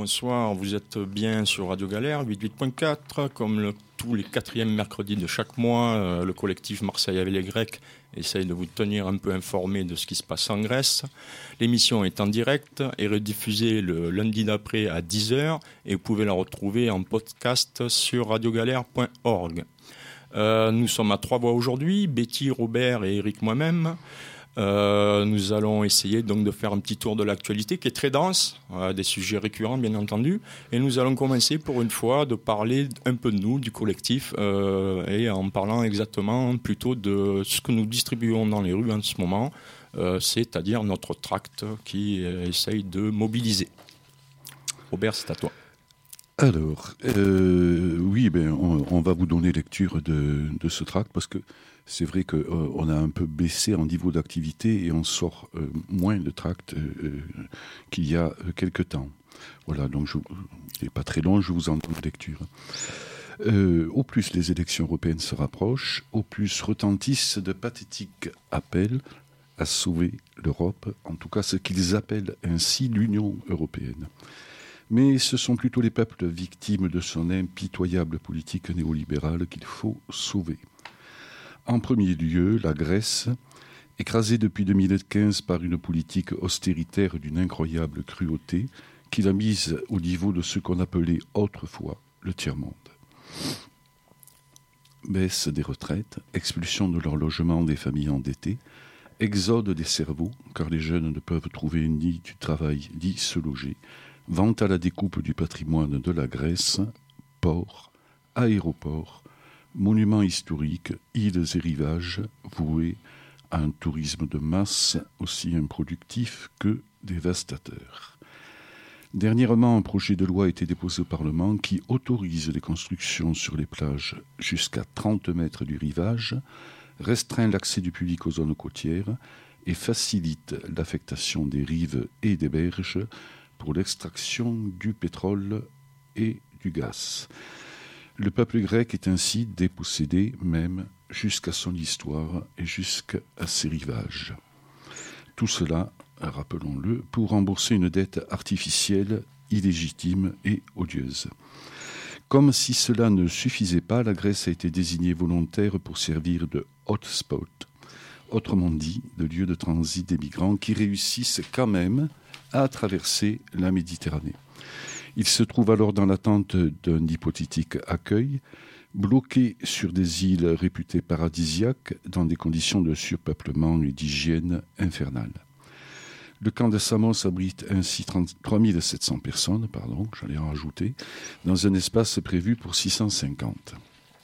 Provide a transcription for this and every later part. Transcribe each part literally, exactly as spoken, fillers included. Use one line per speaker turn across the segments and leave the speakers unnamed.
bonsoir. Vous êtes bien sur Radio Galère, quatre-vingt-dix-huit point quatre. Comme le, tous les quatrièmes mercredis de chaque mois, euh, le collectif Marseille avec les Grecs essaye de vous tenir un peu informé de ce qui se passe en Grèce. L'émission est en direct et rediffusée le lundi d'après à dix heures et vous pouvez la retrouver en podcast sur radiogalère point org. Euh, nous sommes à trois voix aujourd'hui, Betty, Robert et Eric moi-même. Euh, nous allons essayer donc de faire un petit tour de l'actualité qui est très dense, euh, des sujets récurrents bien entendu, et nous allons commencer pour une fois de parler un peu de nous, du collectif, euh, et en parlant exactement plutôt de ce que nous distribuons dans les rues en ce moment, euh, c'est-à-dire notre tract qui euh, essaye de mobiliser. Robert, c'est à toi.
Alors, euh, oui, ben, on, on va vous donner lecture de, de ce tract parce que c'est vrai qu'on euh, a un peu baissé en niveau d'activité et on sort euh, moins de tracts euh, qu'il y a euh, quelque temps. Voilà, donc je, il n'est pas très long, je vous en donne lecture. Euh, au plus les élections européennes se rapprochent, au plus retentissent de pathétiques appels à sauver l'Europe, en tout cas ce qu'ils appellent ainsi l'Union européenne. Mais ce sont plutôt les peuples victimes de son impitoyable politique néolibérale qu'il faut sauver. En premier lieu, la Grèce, écrasée depuis deux mille quinze par une politique austéritaire d'une incroyable cruauté, qui l'a mise au niveau de ce qu'on appelait autrefois le tiers-monde. Baisse des retraites, expulsion de leur logement des familles endettées, exode des cerveaux, car les jeunes ne peuvent trouver ni du travail ni se loger, vente à la découpe du patrimoine de la Grèce, ports, aéroports, monuments historiques, îles et rivages voués à un tourisme de masse aussi improductif que dévastateur. Dernièrement, un projet de loi a été déposé au Parlement qui autorise les constructions sur les plages jusqu'à trente mètres du rivage, restreint l'accès du public aux zones côtières et facilite l'affectation des rives et des berges pour l'extraction du pétrole et du gaz. Le peuple grec est ainsi dépossédé même jusqu'à son histoire et jusqu'à ses rivages. Tout cela, rappelons-le, pour rembourser une dette artificielle, illégitime et odieuse. Comme si cela ne suffisait pas, la Grèce a été désignée volontaire pour servir de hotspot, autrement dit, de lieu de transit des migrants qui réussissent quand même à traverser la Méditerranée. Il se trouve alors dans l'attente d'un hypothétique accueil, bloqué sur des îles réputées paradisiaques dans des conditions de surpeuplement et d'hygiène infernale. Le camp de Samos abrite ainsi trois mille sept cents personnes, pardon, j'allais en rajouter, dans un espace prévu pour six cent cinquante.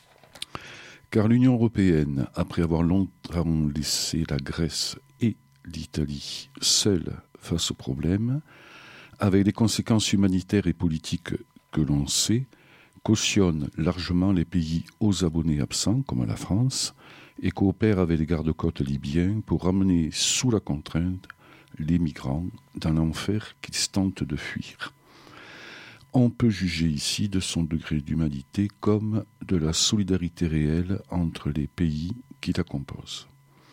Car l'Union européenne, après avoir longtemps laissé la Grèce et l'Italie seules face au problème, avec les conséquences humanitaires et politiques que l'on sait, cautionne largement les pays aux abonnés absents, comme la France, et coopère avec les gardes-côtes libyens pour ramener sous la contrainte les migrants dans l'enfer qu'ils tentent de fuir. On peut juger ici de son degré d'humanité comme de la solidarité réelle entre les pays qui la composent.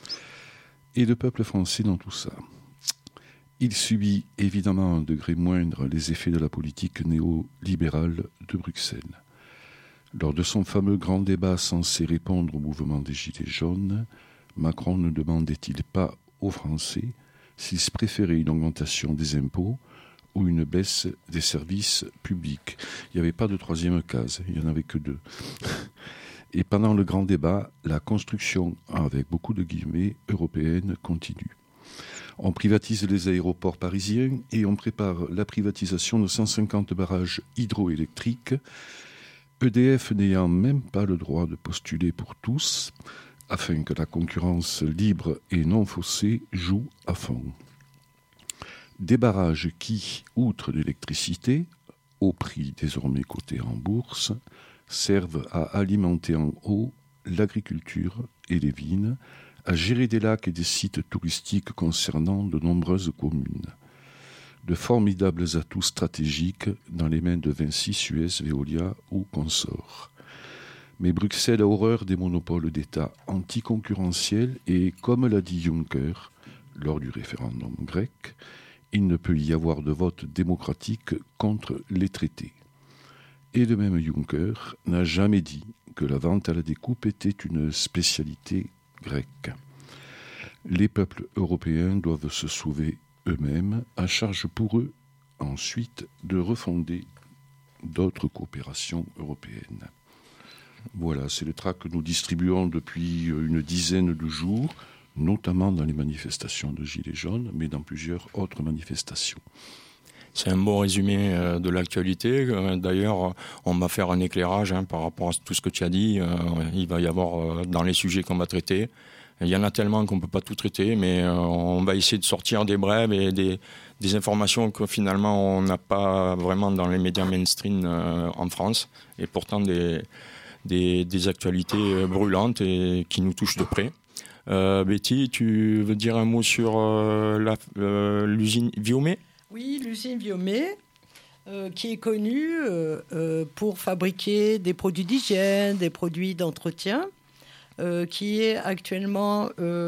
Et le peuple français dans tout ça. Il subit évidemment à un degré moindre les effets de la politique néolibérale de Bruxelles. Lors de son fameux grand débat censé répondre au mouvement des Gilets jaunes, Macron ne demandait-il pas aux Français s'ils préféraient une augmentation des impôts ou une baisse des services publics. Il n'y avait pas de troisième case, il n'y en avait que deux. Et pendant le grand débat, la construction, avec beaucoup de guillemets, européenne continue. On privatise les aéroports parisiens et on prépare la privatisation de cent cinquante barrages hydroélectriques, E D F n'ayant même pas le droit de postuler pour tous, afin que la concurrence libre et non faussée joue à fond. Des barrages qui, outre l'électricité, au prix désormais coté en bourse, servent à alimenter en eau l'agriculture et les vignes, à gérer des lacs et des sites touristiques concernant de nombreuses communes. De formidables atouts stratégiques dans les mains de Vinci, Suez, Veolia ou consorts. Mais Bruxelles a horreur des monopoles d'État anticoncurrentiels et, comme l'a dit Juncker lors du référendum grec, il ne peut y avoir de vote démocratique contre les traités. Et de même, Juncker n'a jamais dit que la vente à la découpe était une spécialité grecque. Les peuples européens doivent se sauver eux-mêmes, à charge pour eux ensuite de refonder d'autres coopérations européennes. Voilà, c'est le tract que nous distribuons depuis une dizaine de jours, notamment dans les manifestations de Gilets jaunes, mais dans plusieurs autres manifestations.
C'est un bon résumé euh, de l'actualité. Euh, d'ailleurs, on va faire un éclairage hein, par rapport à tout ce que tu as dit. Euh, il va y avoir, euh, dans les sujets qu'on va traiter, il y en a tellement qu'on ne peut pas tout traiter, mais euh, on va essayer de sortir des brèves et des, des informations que finalement on n'a pas vraiment dans les médias mainstream euh, en France, et pourtant des, des, des actualités brûlantes et qui nous touchent de près. Euh, Betty, tu veux dire un mot sur euh, la, euh, l'usine Viomé ?
Oui, l'usine Viomé, euh, qui est connue euh, euh, pour fabriquer des produits d'hygiène, des produits d'entretien, euh, qui est actuellement...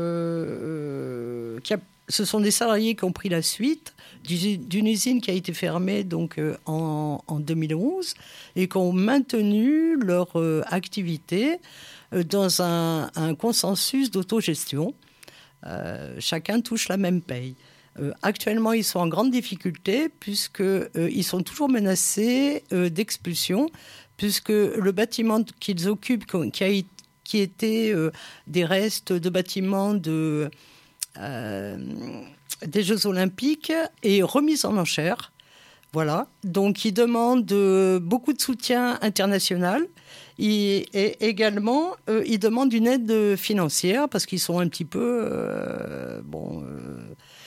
Euh, euh, qui a, ce sont des salariés qui ont pris la suite d'une usine qui a été fermée donc, euh, en, en deux mille onze et qui ont maintenu leur euh, activité euh, dans un, un consensus d'autogestion. Euh, chacun touche la même paye. Euh, actuellement, ils sont en grande difficulté puisqu'ils euh, sont toujours menacés euh, d'expulsion, puisque le bâtiment qu'ils occupent, qui, a, qui était euh, des restes de bâtiments de, euh, des Jeux Olympiques, est remis en enchère. Voilà. Donc, ils demandent euh, beaucoup de soutien international. Et, et également, euh, ils demandent une aide financière parce qu'ils sont un petit peu... Euh, bon... Euh,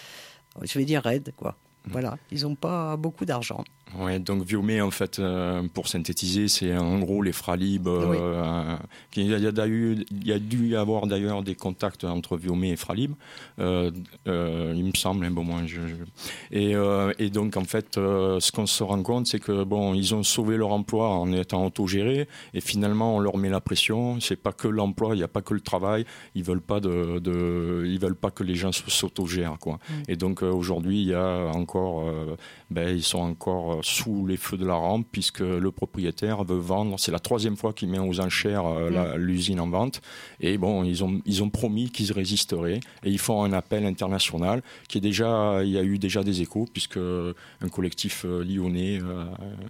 je vais dire raide, quoi. Voilà, ils n'ont pas beaucoup d'argent.
Ouais, donc Viomé, en fait, euh, pour synthétiser, c'est en gros les Fralib. Euh,
oui.
euh, il, y a, il, y a eu, il y a dû y avoir d'ailleurs des contacts entre Viomé et Fralib, euh, euh, il me semble, un bon moins. Je, je... Et, euh, et donc, en fait, euh, ce qu'on se rend compte, c'est que bon, ils ont sauvé leur emploi en étant autogérés, et finalement, on leur met la pression. C'est pas que l'emploi, il n'y a pas que le travail. Ils veulent pas de, de, ils veulent pas que les gens s'autogèrent, quoi. Mm. Et donc euh, aujourd'hui, il y a encore, euh, ben, ils sont encore sous les feux de la rampe, puisque le propriétaire veut vendre. C'est la troisième fois qu'il met aux enchères euh, la, l'usine en vente. Et bon, ils ont, ils ont promis qu'ils résisteraient. Et ils font un appel international qui est déjà, il y a eu déjà des échos, puisque un collectif euh, lyonnais euh,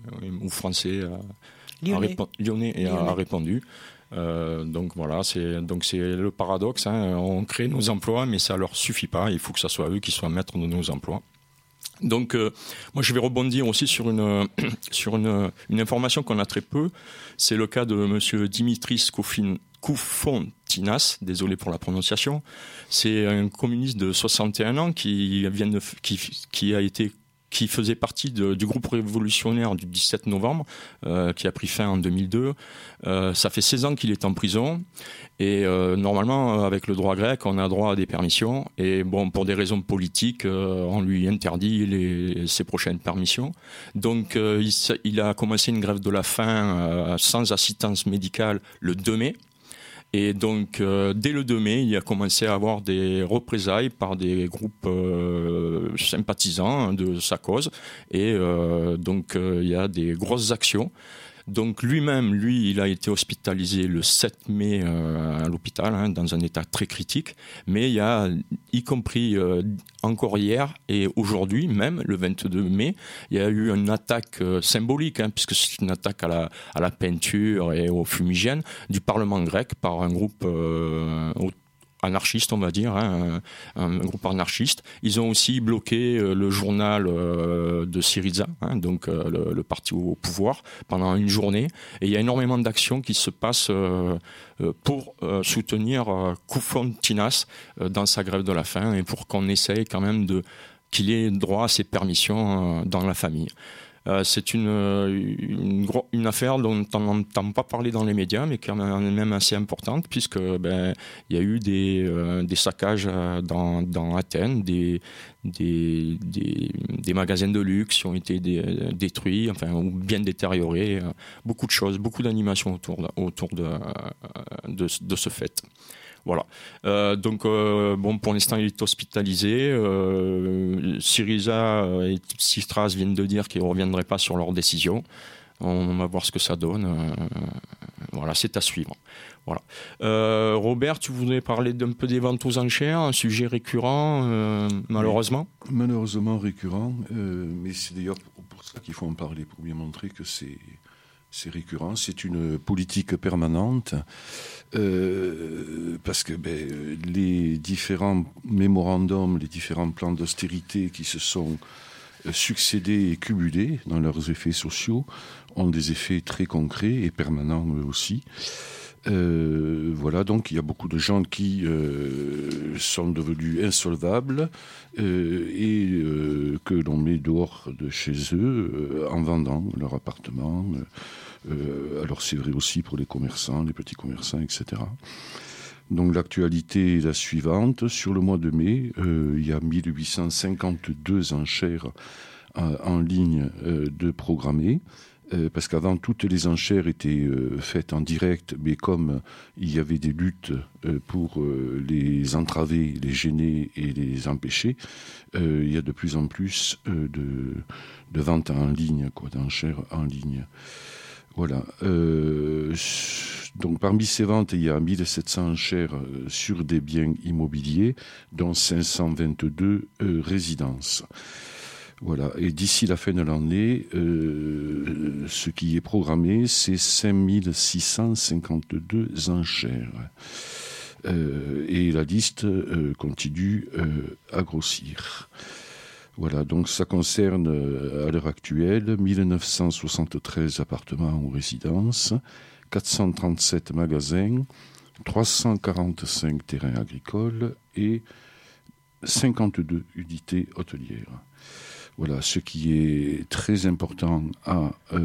ou français euh,
lyonnais.
A, répo- lyonnais et lyonnais. a répondu. Euh, donc voilà, c'est, donc c'est le paradoxe. Hein. On crée nos emplois, mais ça leur suffit pas. Il faut que ça soit eux qui soient maîtres de nos emplois. Donc, euh, moi, je vais rebondir aussi sur une sur une, une information qu'on a très peu. C'est le cas de Monsieur Dimitris Koufin, Koufontinas, désolé pour la prononciation. C'est un communiste de soixante et un ans qui vient de, qui qui a été qui faisait partie de, du groupe révolutionnaire du dix-sept novembre, euh, qui a pris fin en deux mille deux. Euh, ça fait seize ans qu'il est en prison. Et euh, normalement, avec le droit grec, on a droit à des permissions. Et bon, pour des raisons politiques, euh, on lui interdit les, ses prochaines permissions. Donc, euh, il, il a commencé une grève de la faim euh, sans assistance médicale le deux mai. Et donc, euh, dès le deux mai, il a commencé à avoir des représailles par des groupes euh, sympathisants de sa cause. Et euh, donc, euh, il y a des grosses actions. Donc, lui-même, lui, il a été hospitalisé le sept mai euh, à l'hôpital, hein, dans un état très critique. Mais il y a, y compris euh, encore hier et aujourd'hui même, le vingt-deux mai, il y a eu une attaque euh, symbolique, hein, puisque c'est une attaque à la, à la peinture et aux fumigènes du Parlement grec par un groupe euh, anarchiste, on va dire, hein, un, un groupe anarchiste. Ils ont aussi bloqué euh, le journal euh, de Syriza, hein, donc euh, le, le parti au, au pouvoir, pendant une journée. Et il y a énormément d'actions qui se passent euh, euh, pour euh, soutenir euh, Koufontinas euh, dans sa grève de la faim et pour qu'on essaye quand même de qu'il ait droit à ses permissions euh, dans la famille. Euh, c'est une, une, une affaire dont on n'entend pas parler dans les médias, mais qui est même assez importante, puisque ben, il y a eu des, euh, des saccages dans, dans Athènes, des, des, des, des magasins de luxe qui ont été dé, détruits, enfin, ou bien détériorés, beaucoup de choses, beaucoup d'animations autour de, autour de, de, de ce fait. Voilà. Euh, donc, euh, bon, pour l'instant, il est hospitalisé. Euh, Syriza et Tsipras viennent de dire qu'ils ne reviendraient pas sur leur décision. On va voir ce que ça donne. Euh, voilà, c'est à suivre. Voilà. Euh, Robert, tu voulais parler d'un peu des ventes aux enchères, un sujet récurrent, euh, malheureusement.
Oui, malheureusement récurrent, euh, mais c'est d'ailleurs pour, pour ça qu'il faut en parler, pour bien montrer que c'est, c'est récurrent. C'est une politique permanente, euh, parce que ben, les différents mémorandums, les différents plans d'austérité qui se sont succédés et cumulés dans leurs effets sociaux ont des effets très concrets et permanents eux aussi. Euh, voilà, donc il y a beaucoup de gens qui euh, sont devenus insolvables euh, et euh, que l'on met dehors de chez eux euh, en vendant leur appartement. Euh, alors c'est vrai aussi pour les commerçants, les petits commerçants, et cetera. Donc l'actualité est la suivante. Sur le mois de mai, euh, il y a mille huit cent cinquante-deux enchères euh, en ligne euh, de programmées. Euh, parce qu'avant, toutes les enchères étaient euh, faites en direct, mais comme euh, il y avait des luttes euh, pour euh, les entraver, les gêner et les empêcher, euh, il y a de plus en plus euh, de, de ventes en ligne, quoi, d'enchères en ligne. Voilà. Euh, donc parmi ces ventes, il y a mille sept cents enchères sur des biens immobiliers, dont cinq cent vingt-deux euh, résidences. Voilà. Et d'ici la fin de l'année, euh, ce qui est programmé, c'est cinq mille six cent cinquante-deux enchères. Euh, et la liste euh, continue euh, à grossir. Voilà, donc ça concerne euh, à l'heure actuelle mille neuf cent soixante-treize appartements ou résidences, quatre cent trente-sept magasins, trois cent quarante-cinq terrains agricoles et cinquante-deux unités hôtelières. Voilà, ce qui est très important à euh,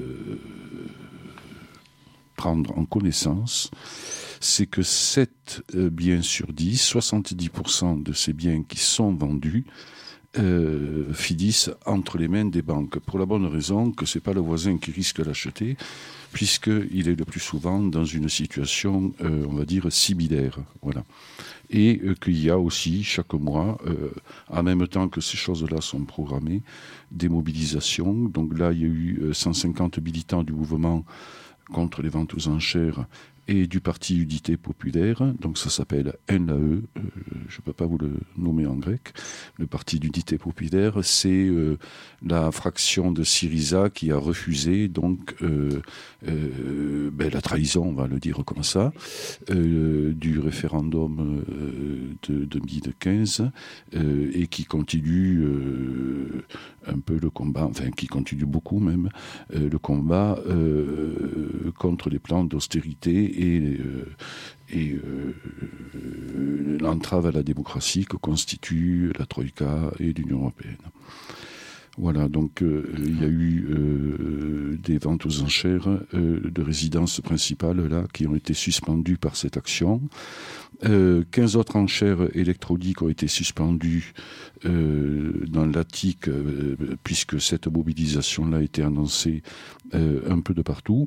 prendre en connaissance, c'est que sept euh, biens sur dix, soixante-dix pour cent de ces biens qui sont vendus, euh, finissent entre les mains des banques. Pour la bonne raison que ce n'est pas le voisin qui risque de l'acheter, puisqu'il est le plus souvent dans une situation, euh, on va dire, similaire. Voilà. Et euh, qu'il y a aussi, chaque mois, euh, en même temps que ces choses-là sont programmées, des mobilisations. Donc là, il y a eu euh, cent cinquante militants du mouvement contre les ventes aux enchères et du Parti Unité Populaire. Donc ça s'appelle N A E, euh, je ne peux pas vous le nommer en grec. Le Parti d'Unité Populaire, c'est euh, la fraction de Syriza qui a refusé donc euh, euh, ben, la trahison, on va le dire comme ça, euh, du référendum euh, de deux mille quinze euh, et qui continue euh, un peu le combat, enfin qui continue beaucoup même, euh, le combat euh, contre les plans d'austérité et, euh, et euh, l'entrave à la démocratie que constituent la Troïka et l'Union européenne. Voilà, donc euh, il y a eu euh, des ventes aux enchères euh, de résidences principales là qui ont été suspendues par cette action. Euh, quinze autres enchères électroniques ont été suspendues euh, dans l'A T I C euh, puisque cette mobilisation-là a été annoncée euh, un peu de partout.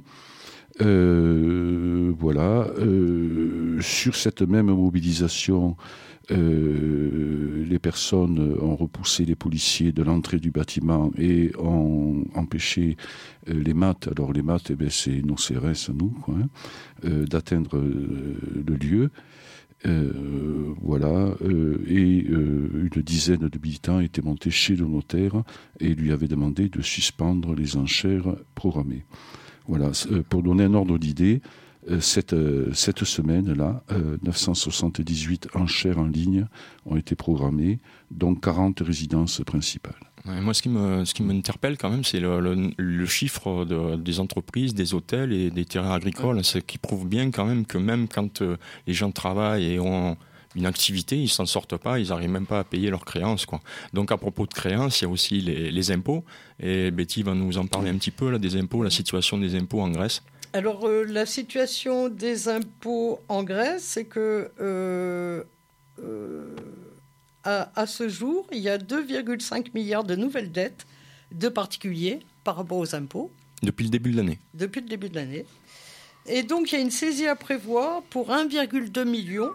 Euh, voilà. Euh, sur cette même mobilisation, euh, les personnes ont repoussé les policiers de l'entrée du bâtiment et ont empêché euh, les M A T, alors les M A T, eh bien, c'est nos C R S, nous, quoi, hein, euh, d'atteindre euh, le lieu. Euh, voilà, euh, et euh, une dizaine de militants étaient montés chez le notaire et lui avaient demandé de suspendre les enchères programmées. Voilà, pour donner un ordre d'idée, cette, cette semaine-là, neuf cent soixante-dix-huit enchères en ligne ont été programmées, dont quarante résidences principales.
Ouais, moi, ce qui me, ce qui m'interpelle quand même, c'est le, le, le chiffre de, des entreprises, des hôtels et des terrains agricoles, ouais. Ce qui prouve bien quand même que même quand euh, les gens travaillent et ont une activité, ils ne s'en sortent pas, ils n'arrivent même pas à payer leurs créances, quoi. Donc à propos de créances, il y a aussi les, les impôts, et Betty va nous en parler un petit peu, là, des impôts, la situation des impôts en Grèce.
Alors euh, la situation des impôts en Grèce, c'est que euh, euh, à, à ce jour, il y a deux virgule cinq milliards de nouvelles dettes de particuliers par rapport aux impôts.
Depuis le début de l'année.
Depuis le début de l'année. Et donc il y a une saisie à prévoir pour un virgule deux million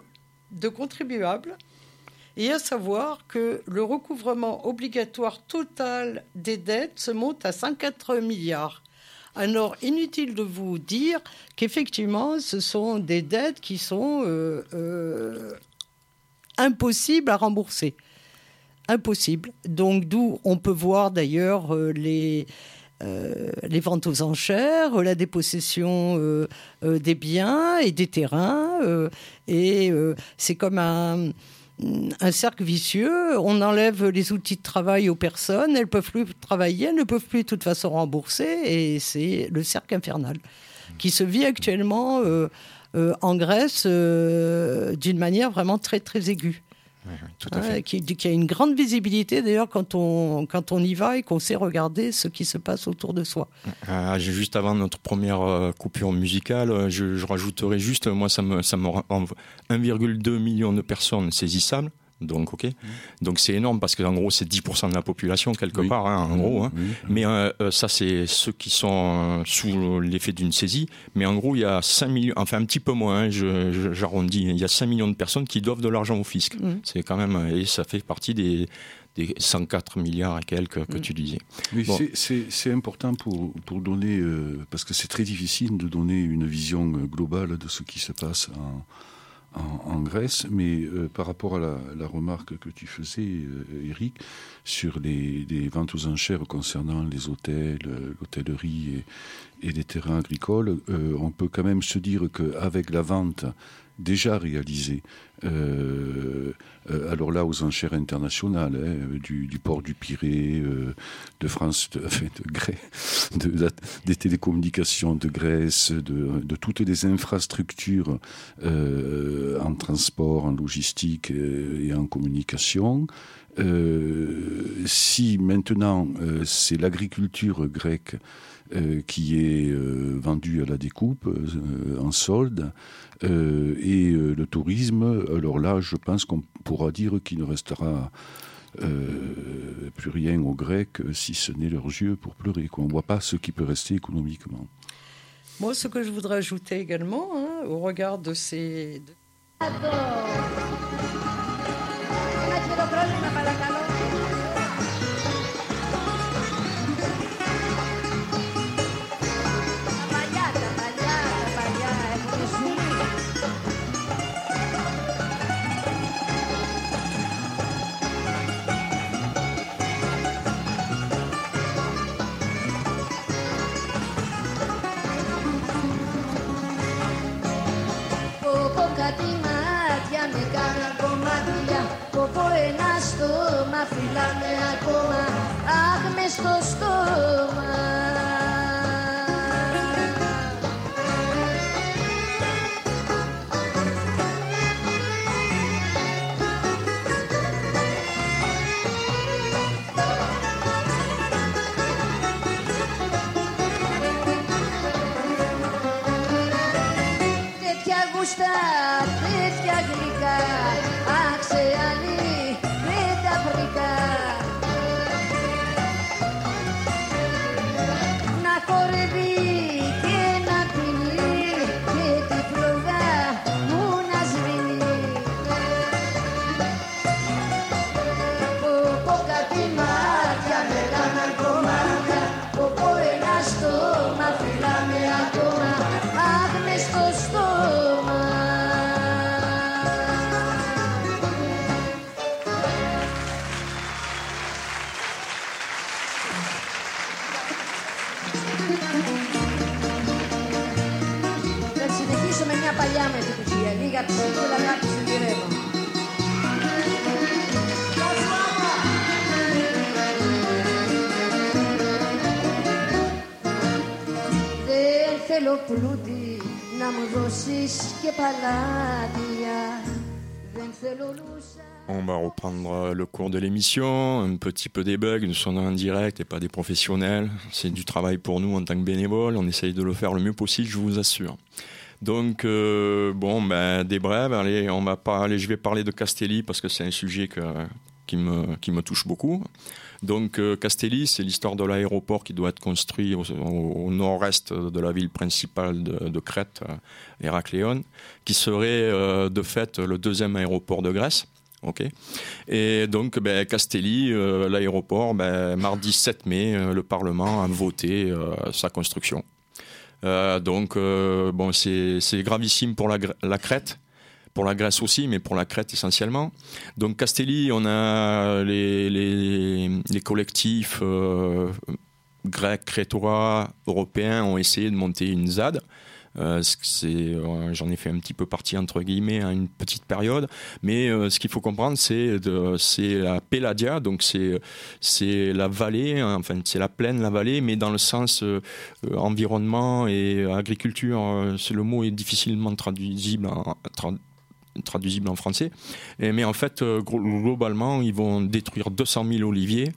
de contribuables, et à savoir que le recouvrement obligatoire total des dettes se monte à cinquante-quatre milliards. Alors, inutile de vous dire qu'effectivement, ce sont des dettes qui sont euh, euh, impossibles à rembourser. Impossible. Donc, d'où on peut voir d'ailleurs euh, les, euh, les ventes aux enchères, la dépossession euh, euh, des biens et des terrains. Euh, et euh, c'est comme un, un cercle vicieux. On enlève les outils de travail aux personnes, elles ne peuvent plus travailler, elles ne peuvent plus de toute façon rembourser. Et c'est le cercle infernal qui se vit actuellement euh, euh, en Grèce euh, d'une manière vraiment très, très aiguë.
Oui, oui, tout à fait.
Hein, qui, qui a une grande visibilité d'ailleurs quand on, quand on y va et qu'on sait regarder ce qui se passe autour de soi.
Euh, juste avant notre première euh, coupure musicale, je, je rajouterai juste, moi ça me, ça me rend un virgule deux million de personnes saisissables. Donc, ok. Mmh. Donc, c'est énorme parce qu'en gros, c'est dix pour cent de la population, quelque oui. part, hein, en gros. Hein. Oui. Mais euh, ça, c'est ceux qui sont sous l'effet d'une saisie. Mais en gros, il y a cinq millions, enfin un petit peu moins, hein, je, je, j'arrondis, il y a cinq millions de personnes qui doivent de l'argent au fisc. Mmh. C'est quand même, et ça fait partie des, des cent quatre milliards et quelques que mmh. tu disais.
Oui, bon. c'est, c'est, c'est important pour, pour donner, euh, parce que c'est très difficile de donner une vision globale de ce qui se passe en. En, en Grèce, mais euh, par rapport à la, la remarque que tu faisais, euh, Eric, sur les, les ventes aux enchères concernant les hôtels, euh, l'hôtellerie et, et les terrains agricoles, euh, on peut quand même se dire qu'avec la vente déjà réalisée, euh, euh, alors là aux enchères internationales, hein, du, du port du Pirée, euh, de France, de, enfin, de Grèce, de, de, des télécommunications de Grèce, de, de toutes les infrastructures euh, en transport, en logistique euh, et en communication. Euh, si maintenant euh, c'est l'agriculture grecque euh, qui est euh, vendue à la découpe, euh, en solde, euh, et euh, le tourisme, alors là je pense qu'on pourra dire qu'il ne restera euh, plus rien aux Grecs si ce n'est leurs yeux pour pleurer, quoi. On ne voit pas ce qui peut rester économiquement.
Moi, ce que je voudrais ajouter également, hein, au regard de ces... De...
Φυλάμε ακόμα, αχ μες στο στόμα. Τέτοια γούστα, τέτοια γλυκά, αξεαλή. Να χορεύει και να πίνει και τη φλόγα μου να σβήνει. Πω κάτι μάτια με κάναν κομμάτια, πω ένα στόμα φυλάμε ακόμα, αχ μες στο στόμα. Παλιά με την κουζία, λίγα ψυχούλα κάτι συντηρεύω. Δεν θέλω πλούτη να μου δώσεις και παλάτια. Δεν θέλω λούσα.
On va reprendre le cours de l'émission, un petit peu des bugs, nous sommes en direct et pas des professionnels. C'est du travail pour nous en tant que bénévoles, on essaye de le faire le mieux possible, je vous assure. Donc, euh, bon, ben, des brèves, allez, on va parler, je vais parler de Castelli parce que c'est un sujet que, qui, me, qui me touche beaucoup. Donc euh, Castelli, c'est l'histoire de l'aéroport qui doit être construit au, au, au nord-est de la ville principale de, de Crète, euh, Héracléon, qui serait euh, de fait le deuxième aéroport de Grèce. Okay. Et donc ben, Castelli, euh, l'aéroport, ben, mardi sept mai, euh, le Parlement a voté euh, sa construction. Euh, donc euh, bon, c'est, c'est gravissime pour la, la Crète, pour la Grèce aussi, mais pour la Crète essentiellement. Donc Castelli, on a les, les, les collectifs euh, grecs, crétois, européens ont essayé de monter une ZAD. Euh, c'est, euh, j'en ai fait un petit peu partie entre guillemets à une petite période, mais euh, ce qu'il faut comprendre, c'est, de, c'est la Péladia, donc c'est, c'est la vallée, hein, enfin c'est la plaine, la vallée, mais dans le sens euh, environnement et agriculture. Euh, c'est, le mot est difficilement traduisible en, tra, traduisible en français, et, mais en fait euh, globalement ils vont détruire deux cent mille oliviers.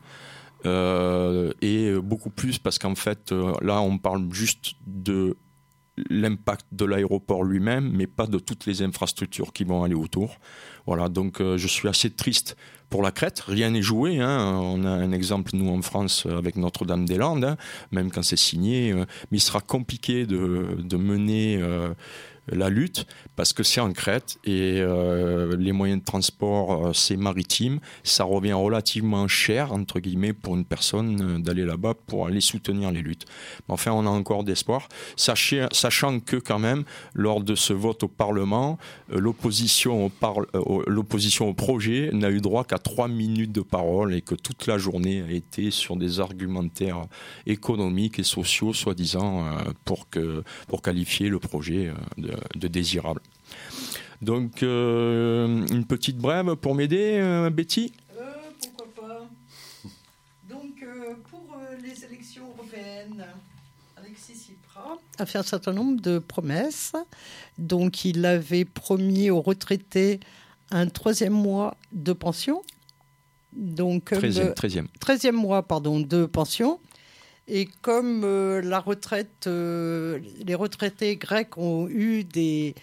Euh, et beaucoup plus parce qu'en fait euh, là on parle juste de l'impact de l'aéroport lui-même, mais pas de toutes les infrastructures qui vont aller autour. Voilà, donc euh, je suis assez triste pour la Crète. Rien n'est joué, hein. On a un exemple, nous, en France, avec Notre-Dame-des-Landes, hein, même quand c'est signé. Euh, mais il sera compliqué de, de mener euh, la lutte, parce que c'est en Crète, et euh, les moyens de transport, euh, c'est maritime. Ça revient relativement cher, entre guillemets, pour une personne euh, d'aller là-bas pour aller soutenir les luttes. Mais enfin, on a encore d'espoir, sachez, sachant que, quand même, lors de ce vote au Parlement, euh, l'opposition, au par, euh, l'opposition au projet n'a eu droit qu'à trois minutes de parole, et que toute la journée a été sur des argumentaires économiques et sociaux, soi-disant, euh, pour, que, pour qualifier le projet euh, de de désirable. Donc, euh, une petite brève pour m'aider, euh, Betty ?
euh, Pourquoi pas. Donc, euh, pour euh, les élections européennes, Alexis Tsipras a fait un certain nombre de promesses. Donc, il avait promis aux retraités un troisième mois de pension. Donc,
treizième, treizième.
treizième mois pardon, de pension. Et comme euh, la retraite, euh, les retraités grecs ont eu des,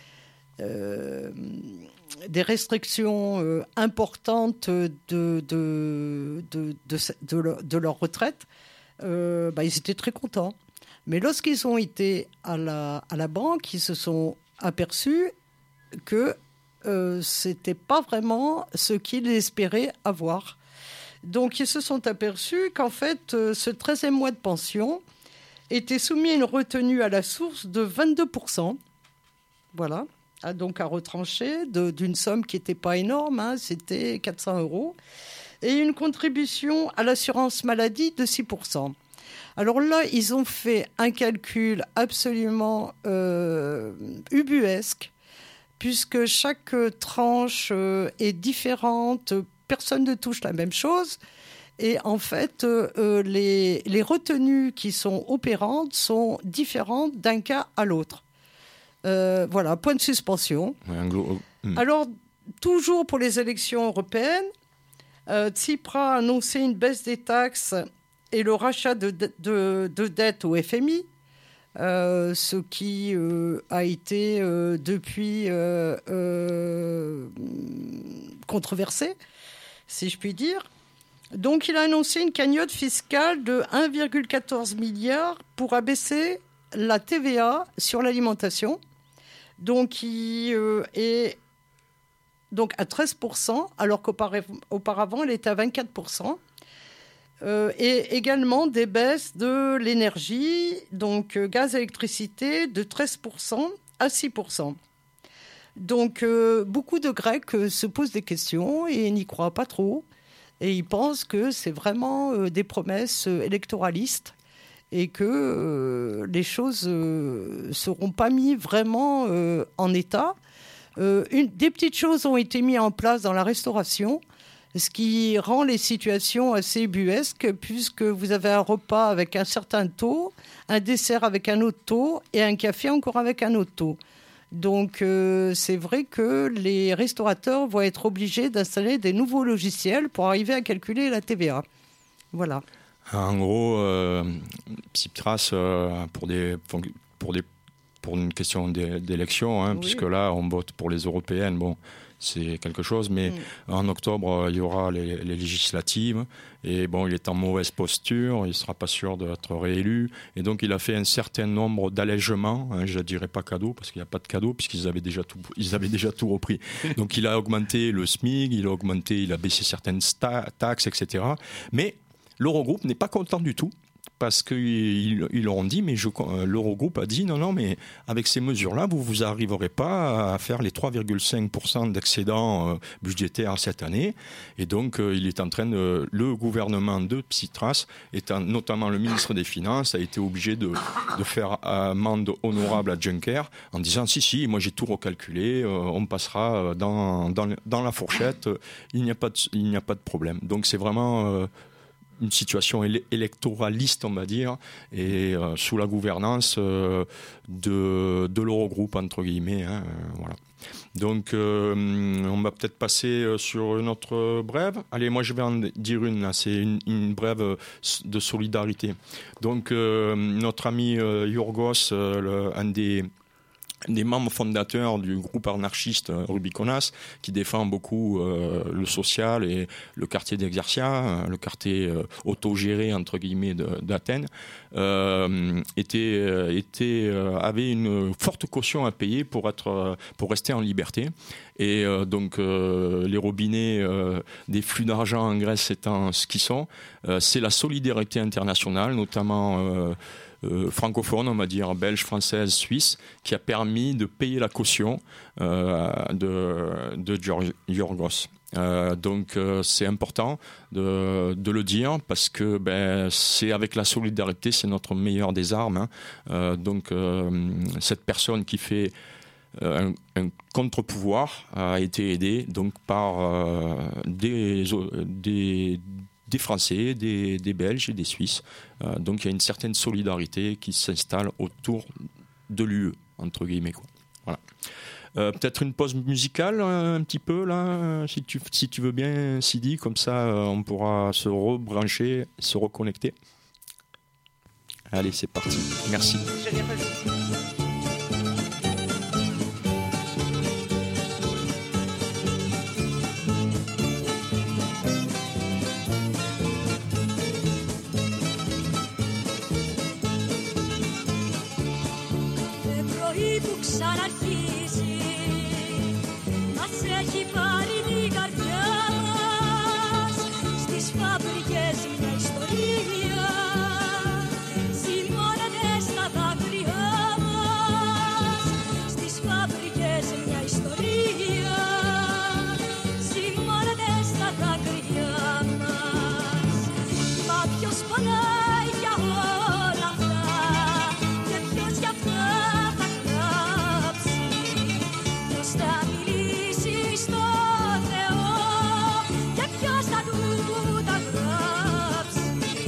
euh, des restrictions euh, importantes de, de, de, de, de, leur, de leur retraite, euh, bah, ils étaient très contents. Mais lorsqu'ils ont été à la, à la banque, ils se sont aperçus que euh, ce n'était pas vraiment ce qu'ils espéraient avoir. Donc, ils se sont aperçus qu'en fait, euh, ce treizième mois de pension était soumis à une retenue à la source de vingt-deux pour cent. Voilà. Ah, donc, à retrancher de, d'une somme qui n'était pas énorme, hein, c'était quatre cents euros. Et une contribution à l'assurance maladie de six pour cent. Alors là, ils ont fait un calcul absolument euh, ubuesque, puisque chaque tranche euh, est différente. Personne ne touche la même chose. Et en fait, euh, les, les retenues qui sont opérantes sont différentes d'un cas à l'autre. Euh, voilà, point de suspension. Mmh. Alors, toujours pour les élections européennes, euh, Tsipras a annoncé une baisse des taxes et le rachat de, de, de, de dettes au F M I, euh, ce qui euh, a été euh, depuis euh, euh, controversé, si je puis dire. Donc, il a annoncé une cagnotte fiscale de un virgule quatorze milliard pour abaisser la T V A sur l'alimentation. Donc, il euh, est donc à treize pour cent, alors qu'auparavant, elle était à vingt-quatre pour cent. Euh, et également des baisses de l'énergie, donc euh, gaz et électricité, de treize pour cent à six pour cent. Donc, euh, beaucoup de Grecs euh, se posent des questions et n'y croient pas trop. Et ils pensent que c'est vraiment euh, des promesses euh, électoralistes et que euh, les choses ne euh, seront pas mises vraiment euh, en état. Euh, une, des petites choses ont été mises en place dans la restauration, ce qui rend les situations assez ubuesques, puisque vous avez un repas avec un certain taux, un dessert avec un autre taux et un café encore avec un autre taux. Donc, euh, c'est vrai que les restaurateurs vont être obligés d'installer des nouveaux logiciels pour arriver à calculer la T V A. Voilà.
En gros, euh, Tsipras, euh, pour, des, pour, des, pour une question d'élection, hein, oui. Puisque là, on vote pour les européennes, bon, c'est quelque chose, mais mmh. en octobre, il y aura les, les législatives, et bon, il est en mauvaise posture, il ne sera pas sûr d'être réélu, et donc il a fait un certain nombre d'allègements, hein, je ne dirais pas cadeaux, parce qu'il n'y a pas de cadeaux, puisqu'ils avaient déjà tout, ils avaient déjà tout repris. Donc il a augmenté le SMIC, il a augmenté, il a baissé certaines sta- taxes, et cetera. Mais l'Eurogroupe n'est pas content du tout, parce qu'ils ils leur ont dit, mais je, l'Eurogroupe a dit non, non, mais avec ces mesures-là, vous vous arriverez pas à faire les trois virgule cinq pour cent d'excédent budgétaire cette année. Et donc, il est en train de, le gouvernement de Tsipras, étant notamment le ministre des Finances, a été obligé de, de faire amende honorable à Juncker en disant si, si, moi j'ai tout recalculé, on passera dans, dans, dans la fourchette, il n'y a pas de, il n'y a pas de problème. Donc, c'est vraiment une situation électoraliste, on va dire, et euh, sous la gouvernance euh, de, de l'Eurogroupe, entre guillemets. Hein, euh, voilà. Donc, euh, on va peut-être passer sur une autre brève. Allez, moi, je vais en dire une, là. C'est une, une brève de solidarité. Donc, euh, notre ami euh, Yorgos, euh, le, un des... des membres fondateurs du groupe anarchiste Rubiconas, qui défend beaucoup euh, le social et le quartier d'Exercia, le quartier euh, autogéré entre guillemets de, d'Athènes, euh, était, était, euh, avait une forte caution à payer pour, être, pour rester en liberté. Et euh, donc euh, les robinets euh, des flux d'argent en Grèce étant ce qu'ils sont, euh, c'est la solidarité internationale, notamment euh, Euh, francophone, on va dire, belge, française, suisse, qui a permis de payer la caution euh, de, de Yorgos. Euh, donc euh, c'est important de, de le dire parce que ben, c'est avec la solidarité, c'est notre meilleure des armes. Hein. Euh, donc euh, cette personne qui fait un, un contre-pouvoir a été aidée donc, par euh, des, des des Français, des, des Belges et des Suisses. Euh, donc il y a une certaine solidarité qui s'installe autour de l'U E, entre guillemets. Quoi. Voilà. Euh, peut-être une pause musicale un petit peu, là, si tu, si tu veux bien, Sidi, comme ça on pourra se rebrancher, se reconnecter. Allez, c'est parti. Merci.
Ξαναρχίζει, μας έχει πάρει την καρδιά μας, στις φάμπρικες μια ιστορία, σημώνεται στα δάκρυά μας, στις φάμπρικες μια ιστορία, σημώνεται στα δάκρυά μας. Μα ποιος πονάει για όλα αυτά και ποιος γι' αυτά θα μιλήσει στο Θεό και ποιος θα του τα γράψει.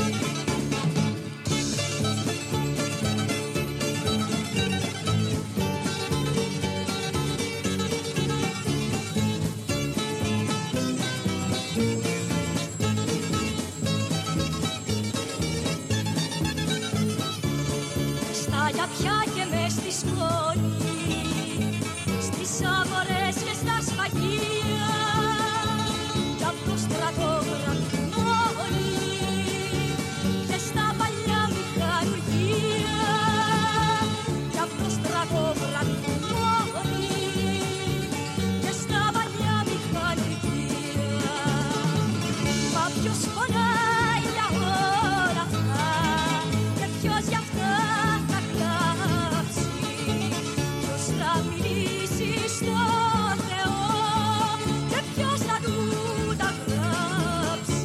Στα γιαπιά και μες στη σκόνη, στις αγορές και στα σφαγεία, κι απ' το στρατό γράφουν όλοι, και στα παλιά μηχανουργία, κι απ' το στρατό γράφουν όλοι, και στα παλιά μηχανουργία. Μα ποιος πονάει για όλα αυτά και ποιος γι' αυτά θα κλάψει, ποιος θα μιλήσει στο Θεό και ποιος θα του τα γράψει.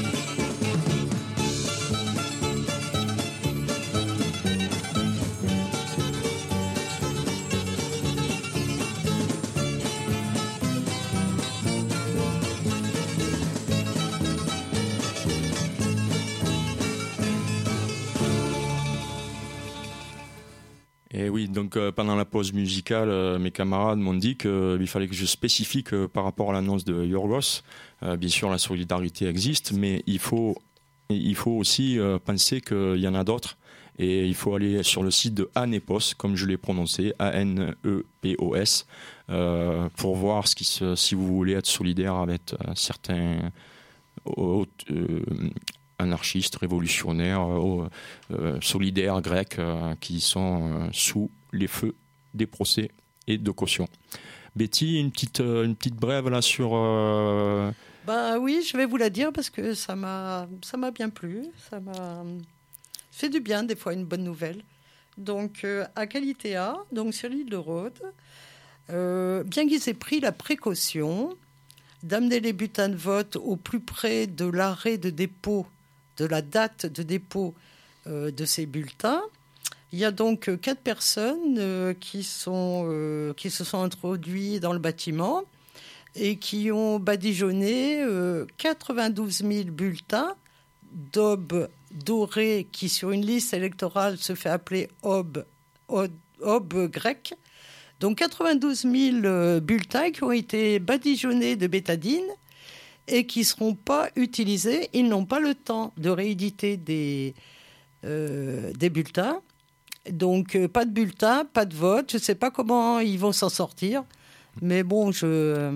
Et oui, donc euh, pendant la pause musicale, euh, mes camarades m'ont dit qu'il euh, fallait que je spécifie que par rapport à l'annonce de Yorgos, euh, bien sûr la solidarité existe, mais il faut, il faut aussi euh, penser qu'il y en a d'autres Et il faut aller sur le site de Anepos, comme je l'ai prononcé, A N E P O S, euh, pour voir ce qui se, si vous voulez être solidaire avec euh, certains euh, euh, anarchistes, révolutionnaires, euh, euh, solidaires grecs euh, qui sont euh, sous les feux des procès et de caution. Betty, une petite, une petite brève là sur... Euh...
Ben oui, je vais vous la dire parce que ça m'a, ça m'a bien plu. Ça m'a fait du bien, des fois, une bonne nouvelle. Donc, euh, à Kalitea, donc sur l'île de Rhodes, euh, bien qu'ils aient pris la précaution d'amener les bulletins de vote au plus près de l'arrêt de dépôt, de la date de dépôt euh, de ces bulletins, il y a donc euh, quatre personnes euh, qui, sont, euh, qui se sont introduites dans le bâtiment et qui ont badigeonné euh, quatre-vingt-douze mille bulletins d'aube doré qui, sur une liste électorale, se fait appeler aube, aube, aube grecque. Donc quatre-vingt-douze mille euh, bulletins qui ont été badigeonnés de bétadine et qui ne seront pas utilisés. Ils n'ont pas le temps de rééditer des, euh, des bulletins. Donc euh, pas de bulletins, pas de vote. Je ne sais pas comment ils vont s'en sortir. Mais bon, je...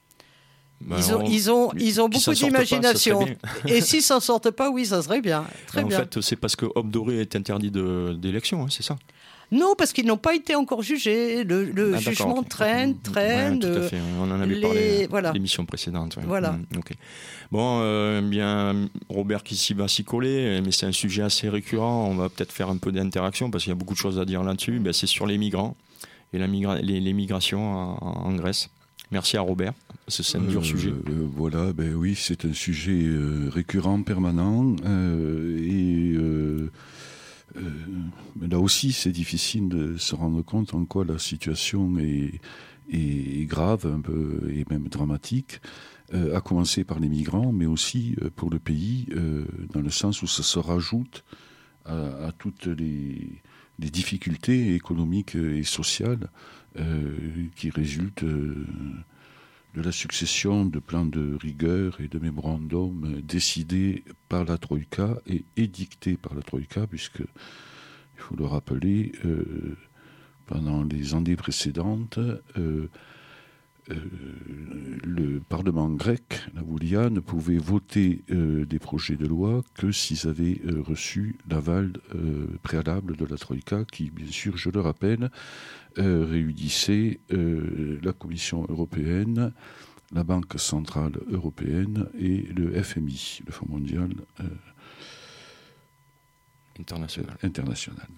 Ben
ils, ont,
on,
ils, ont, ils ont beaucoup d'imagination.
Pas,
et s'ils ne s'en sortent pas, oui, ça serait bien. Très
ben
bien.
En fait, c'est parce que Aube Dorée est interdit de, d'élection, hein, c'est ça?
Non, parce qu'ils n'ont pas été encore jugés. Le, le ah, jugement okay. traîne, traîne.
Ouais, tout à fait. On en avait
les...
parlé
voilà.
l'émission précédente. Ouais.
Voilà.
Mmh, okay. Bon, euh, bien, Robert qui s'y va s'y coller, mais c'est un sujet assez récurrent. On va peut-être faire un peu d'interaction parce qu'il y a beaucoup de choses à dire là-dessus. Ben, c'est sur les migrants et la migra... les, les migrations en, en Grèce. Merci à Robert, parce que c'est un dur
euh,
sujet.
Euh, voilà, ben oui, c'est un sujet euh, récurrent, permanent, euh, et euh, euh, là aussi, c'est difficile de se rendre compte en quoi la situation est, est, est grave, un peu, et même dramatique, euh, à commencer par les migrants, mais aussi euh, pour le pays, euh, dans le sens où ça se rajoute à, à toutes les, les difficultés économiques et sociales Euh, qui résulte euh, de la succession de plans de rigueur et de mémorandums euh, décidés par la Troïka et édictés par la Troïka, puisque, il faut le rappeler, euh, pendant les années précédentes, euh, euh, le Parlement grec, la Voulia, ne pouvait voter euh, des projets de loi que s'ils avaient euh, reçu l'aval euh, préalable de la Troïka, qui, bien sûr, je le rappelle, Euh, réunissait euh, la Commission européenne, la Banque centrale européenne et le F M I, le Fonds mondial euh,
international.
Euh, international.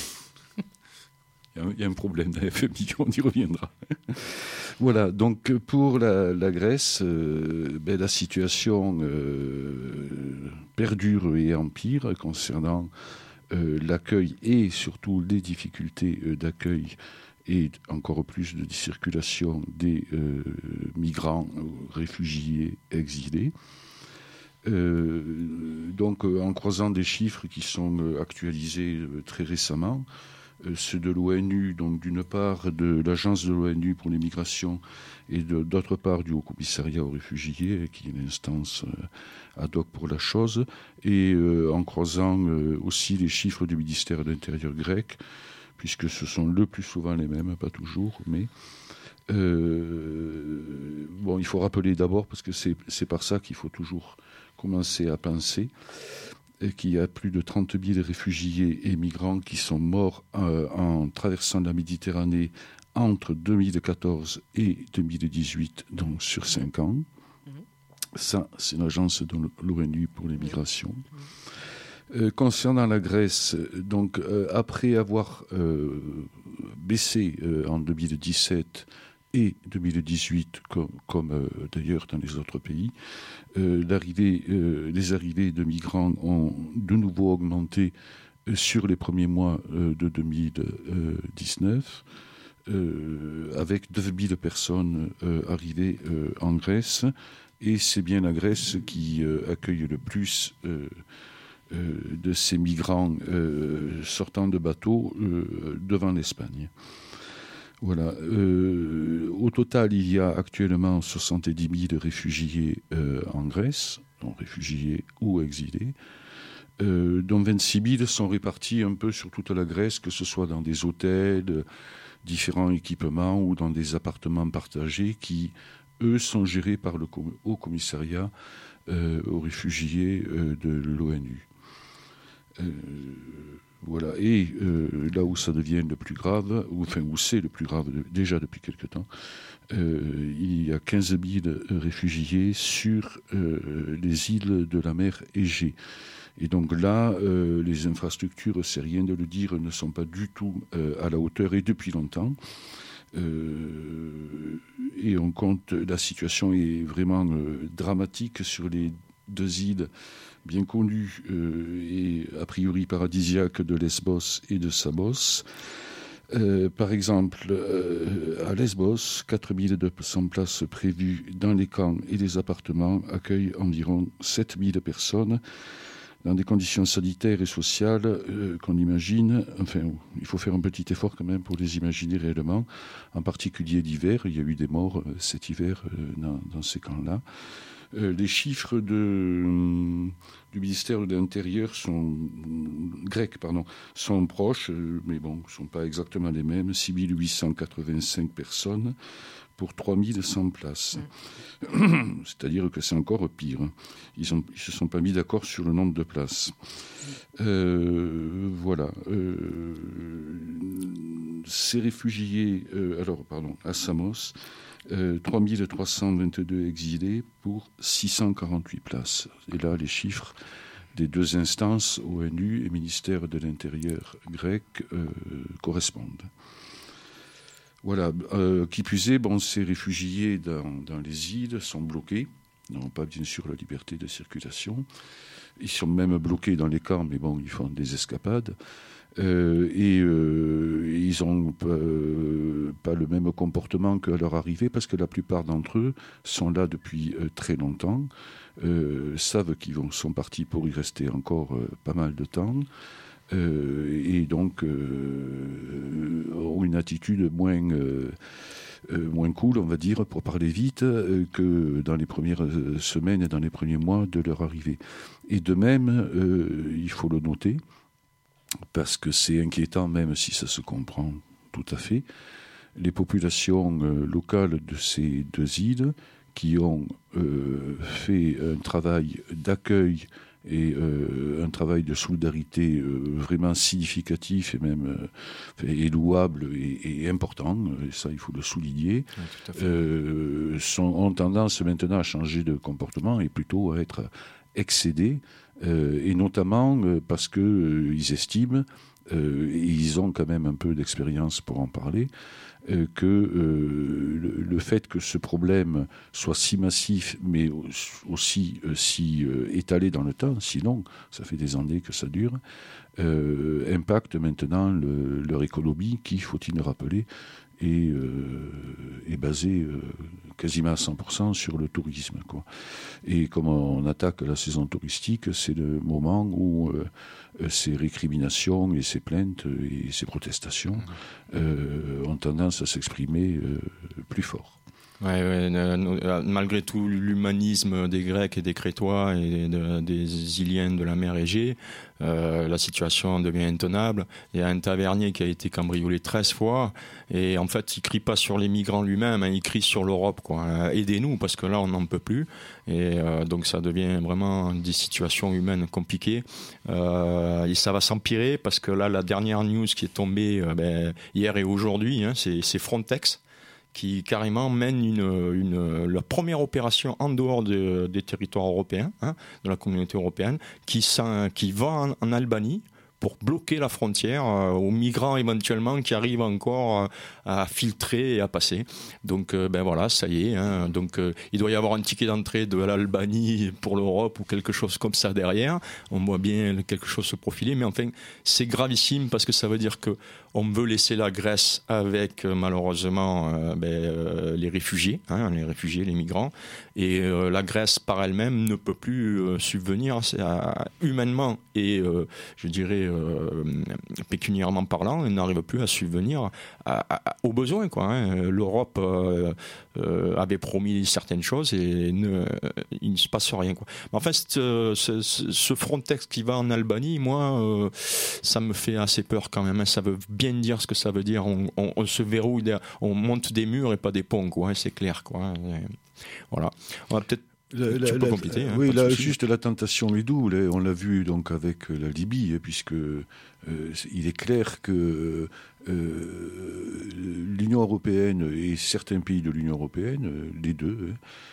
Il y a un problème dans la F M I, on y reviendra. Voilà, donc pour la, la Grèce, euh, ben, la situation euh, perdure et empire concernant euh, l'accueil et surtout les difficultés euh, d'accueil et encore plus de circulation des euh, migrants, réfugiés, exilés. Euh, donc, euh, en croisant des chiffres qui sont euh, actualisés euh, très récemment, euh, ceux de l'ONU, donc d'une part de l'Agence de l'ONU pour les migrations et de, d'autre part du Haut-Commissariat aux réfugiés, qui est une instance euh, ad hoc pour la chose, et euh, en croisant euh, aussi les chiffres du ministère de l'Intérieur grec, puisque ce sont le plus souvent les mêmes, pas toujours, mais euh, bon, il faut rappeler d'abord, parce que c'est, c'est par ça qu'il faut toujours commencer à penser, qu'il y a plus de trente mille réfugiés et migrants qui sont morts euh, en traversant la Méditerranée entre deux mille quatorze et deux mille dix-huit, donc sur cinq ans. Ça, c'est l'agence de l'ONU pour les migrations. Euh, concernant la Grèce, donc euh, après avoir euh, baissé euh, en deux mille dix-sept et deux mille dix-huit, comme, comme euh, d'ailleurs dans les autres pays, euh, l'arrivée, euh, les arrivées de migrants ont de nouveau augmenté euh, sur les premiers mois euh, de deux mille dix-neuf, euh, avec deux mille personnes euh, arrivées euh, en Grèce, et c'est bien la Grèce qui euh, accueille le plus euh, Euh, de ces migrants euh, sortant de bateaux euh, devant l'Espagne. Voilà. Euh, au total, il y a actuellement soixante-dix mille réfugiés euh, en Grèce, donc réfugiés ou exilés. euh, dont vingt-six mille sont répartis un peu sur toute la Grèce, que ce soit dans des hôtels, différents équipements ou dans des appartements partagés qui, eux, sont gérés par le Haut Commissariat euh, aux réfugiés euh, de l'ONU. Euh, voilà. Et euh, là où ça devient le plus grave, ou, enfin où c'est le plus grave de, déjà depuis quelque temps, euh, il y a quinze mille réfugiés sur euh, les îles de la mer Égée. Et donc là, euh, les infrastructures, c'est rien de le dire, ne sont pas du tout euh, à la hauteur et depuis longtemps. Euh, et on compte, la situation est vraiment euh, dramatique sur les deux îles bien connues euh, et a priori paradisiaques de Lesbos et de Samos. Euh, par exemple, euh, à Lesbos, quatre mille deux cents places prévues dans les camps et les appartements accueillent environ sept mille personnes dans des conditions sanitaires et sociales euh, qu'on imagine. Enfin, il faut faire un petit effort quand même pour les imaginer réellement, en particulier l'hiver. Il y a eu des morts euh, cet hiver euh, dans, dans ces camps-là. Euh, les chiffres de, euh, du ministère de l'Intérieur sont grecs, pardon, sont proches, euh, mais bon, ne sont pas exactement les mêmes. six mille huit cent quatre-vingt-cinq personnes pour trois mille cent places. Mmh. C'est-à-dire que c'est encore pire. Ils ne se sont pas mis d'accord sur le nombre de places. Euh, voilà. Euh, ces réfugiés, euh, alors, pardon, à Samos, Euh, trois mille trois cent vingt-deux exilés pour six cent quarante-huit places. Et là, les chiffres des deux instances, ONU et ministère de l'Intérieur grec, euh, correspondent. Voilà. Euh, qui plus est, bon, ces réfugiés dans, dans les îles sont bloqués, n'ont pas bien sûr la liberté de circulation. Ils sont même bloqués dans les camps, mais bon, ils font des escapades. Euh, et euh, ils n'ont euh, pas le même comportement qu'à leur arrivée, parce que la plupart d'entre eux sont là depuis euh, très longtemps, euh, savent qu'ils vont, sont partis pour y rester encore euh, pas mal de temps, euh, et donc euh, ont une attitude moins, euh, euh, moins cool, on va dire, pour parler vite, euh, que dans les premières semaines et dans les premiers mois de leur arrivée. Et de même, euh, il faut le noter, parce que c'est inquiétant, même si ça se comprend tout à fait, les populations euh, locales de ces deux îles qui ont euh, fait un travail d'accueil et euh, un travail de solidarité euh, vraiment significatif et même euh, et louable et, et important, et ça il faut le souligner, oui, euh, sont, ont tendance maintenant à changer de comportement et plutôt à être excédés. Euh, et notamment euh, parce qu'ils euh, estiment, euh, et ils ont quand même un peu d'expérience pour en parler, euh, que euh, le, le fait que ce problème soit si massif, mais aussi euh, si euh, étalé dans le temps, sinon ça fait des années que ça dure, euh, impacte maintenant le, leur économie qui, faut-il le rappeler, est, euh, est basée euh, quasiment à cent pour cent sur le tourisme, quoi. Et comme on attaque la saison touristique, c'est le moment où euh, ces récriminations et ces plaintes et ces protestations euh, ont tendance à s'exprimer euh, plus fort.
Ouais, ouais, euh, malgré tout l'humanisme des Grecs et des Crétois et de, des Iliens de la mer Égée, euh, la situation devient intenable. Il y a un tavernier qui a été cambriolé treize fois et en fait il crie pas sur les migrants lui-même, hein, il crie sur l'Europe, quoi. Aidez-nous parce que là on n'en peut plus. Et euh, donc ça devient vraiment des situations humaines compliquées. Euh, et ça va s'empirer parce que là la dernière news qui est tombée euh, ben, hier et aujourd'hui, hein, c'est, c'est Frontex qui carrément mène une, une, la première opération en dehors de, des territoires européens, hein, de la communauté européenne, qui, qui va en, en Albanie pour bloquer la frontière euh, aux migrants éventuellement qui arrivent encore euh, à filtrer et à passer. Donc euh, ben voilà, ça y est. Hein, donc euh, il doit y avoir un ticket d'entrée de l'Albanie pour l'Europe ou quelque chose comme ça derrière. On voit bien quelque chose se profiler, mais enfin c'est gravissime parce que ça veut dire que on veut laisser la Grèce avec euh, malheureusement euh, ben, euh, les réfugiés, hein, les réfugiés, les migrants, et euh, la Grèce par elle-même ne peut plus euh, subvenir à, à, humainement et euh, je dirais euh, pécuniairement parlant, n'arrive plus à subvenir à, à, aux besoins, quoi, hein. L'Europe euh, euh, avait promis certaines choses et ne, euh, il ne se passe rien, quoi. Mais enfin, ce, ce, ce Frontex qui va en Albanie, moi, euh, ça me fait assez peur quand même, hein. Ça veut bien dire ce que ça veut dire. On, on, on se verrouille, on monte des murs et pas des ponts, quoi, hein, c'est clair, quoi, hein. Voilà. On va peut-être
La,
un
la,
petit peu
la,
compliqué. Hein,
oui, là, juste la tentation est double. On l'a vu donc avec la Libye, hein, puisque euh, il est clair que euh, l'Union européenne et certains pays de l'Union européenne, les deux,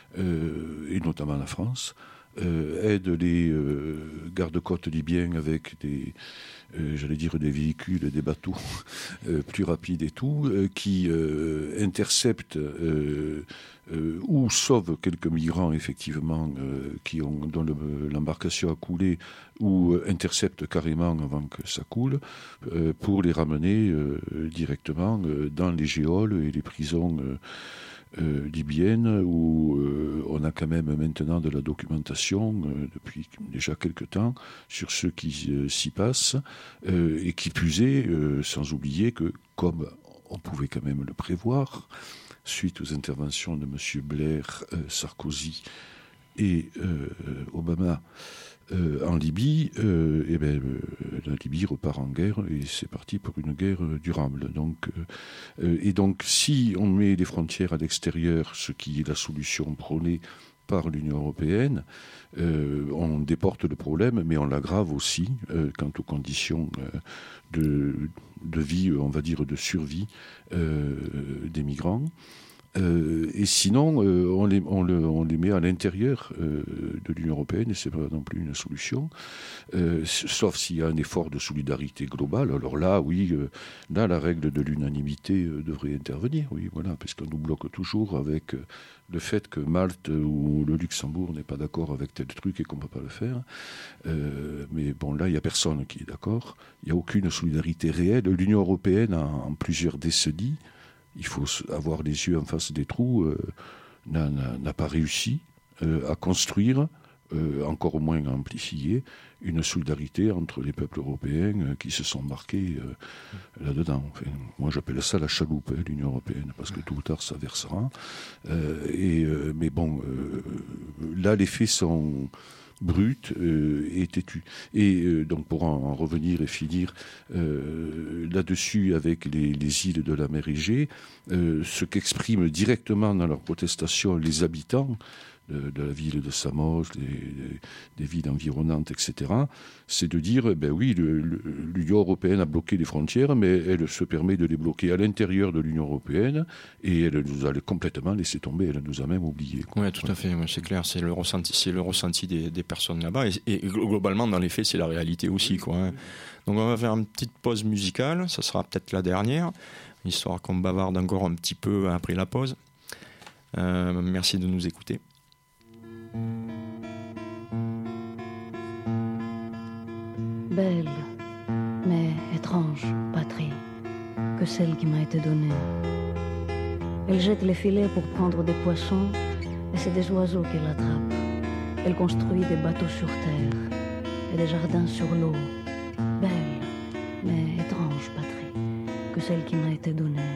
euh, et notamment la France, euh, aident les euh, gardes-côtes libyens avec des, euh, j'allais dire des véhicules, des bateaux euh, plus rapides et tout, euh, qui euh, interceptent euh, euh, ou sauvent quelques migrants effectivement euh, qui ont, dont le, l'embarcation a coulé, ou euh, interceptent carrément avant que ça coule, euh, pour les ramener euh, directement euh, dans les géoles et les prisons euh, Euh, libyenne, où euh, on a quand même maintenant de la documentation euh, depuis déjà quelque temps sur ce qui euh, s'y passe, euh, et qui plus est, euh, sans oublier que, comme on pouvait quand même le prévoir, suite aux interventions de M. Blair, euh, Sarkozy et euh, Obama, Euh, en Libye, euh, eh ben, euh, la Libye repart en guerre et c'est parti pour une guerre durable. Donc, euh, et donc, si on met les frontières à l'extérieur, ce qui est la solution prônée par l'Union européenne, euh, on déporte le problème, mais on l'aggrave aussi euh, quant aux conditions euh, de, de vie, on va dire de survie euh, des migrants. Euh, et sinon, euh, on, les, on, le, on les met à l'intérieur euh, de l'Union européenne, et c'est pas non plus une solution, euh, sauf s'il y a un effort de solidarité globale. Alors là, oui, euh, là, la règle de l'unanimité euh, devrait intervenir, oui, voilà, parce qu'on nous bloque toujours avec euh, le fait que Malte ou le Luxembourg n'est pas d'accord avec tel truc et qu'on ne peut pas le faire. Euh, mais bon, là, il n'y a personne qui est d'accord. Il n'y a aucune solidarité réelle. L'Union européenne, en, en plusieurs décennies, il faut avoir les yeux en face des trous, euh, n'a, n'a, n'a pas réussi euh, à construire, euh, encore moins à amplifier, une solidarité entre les peuples européens euh, qui se sont marqués euh, là-dedans. Enfin, moi, j'appelle ça la chaloupe, hein, l'Union européenne, parce que tôt ou tard, ça versera. Euh, et, euh, mais bon, euh, là, les faits sont brut euh, et têtu. Et euh, donc pour en, en revenir et finir euh, là-dessus avec les, les îles de la mer Égée, euh, ce qu'expriment directement dans leur protestation les habitants de, de la ville de Samos, des, des, des villes environnantes, et cetera, c'est de dire, ben oui, le, le, l'Union européenne a bloqué les frontières, mais elle se permet de les bloquer à l'intérieur de l'Union européenne, et elle nous a complètement laissé tomber, elle nous a même oubliés.
Oui, tout à fait, ouais, c'est clair, c'est le ressenti, c'est le ressenti des, des personnes là-bas, et, et globalement, dans les faits, c'est la réalité aussi, quoi, hein. Donc on va faire une petite pause musicale, ça sera peut-être la dernière, histoire qu'on bavarde encore un petit peu après la pause. Euh, merci de nous écouter.
Belle, mais étrange patrie que celle qui m'a été donnée. Elle jette les filets pour prendre des poissons et c'est des oiseaux qu'elle attrape. Elle construit des bateaux sur terre et des jardins sur l'eau. Belle, mais étrange patrie que celle qui m'a été donnée.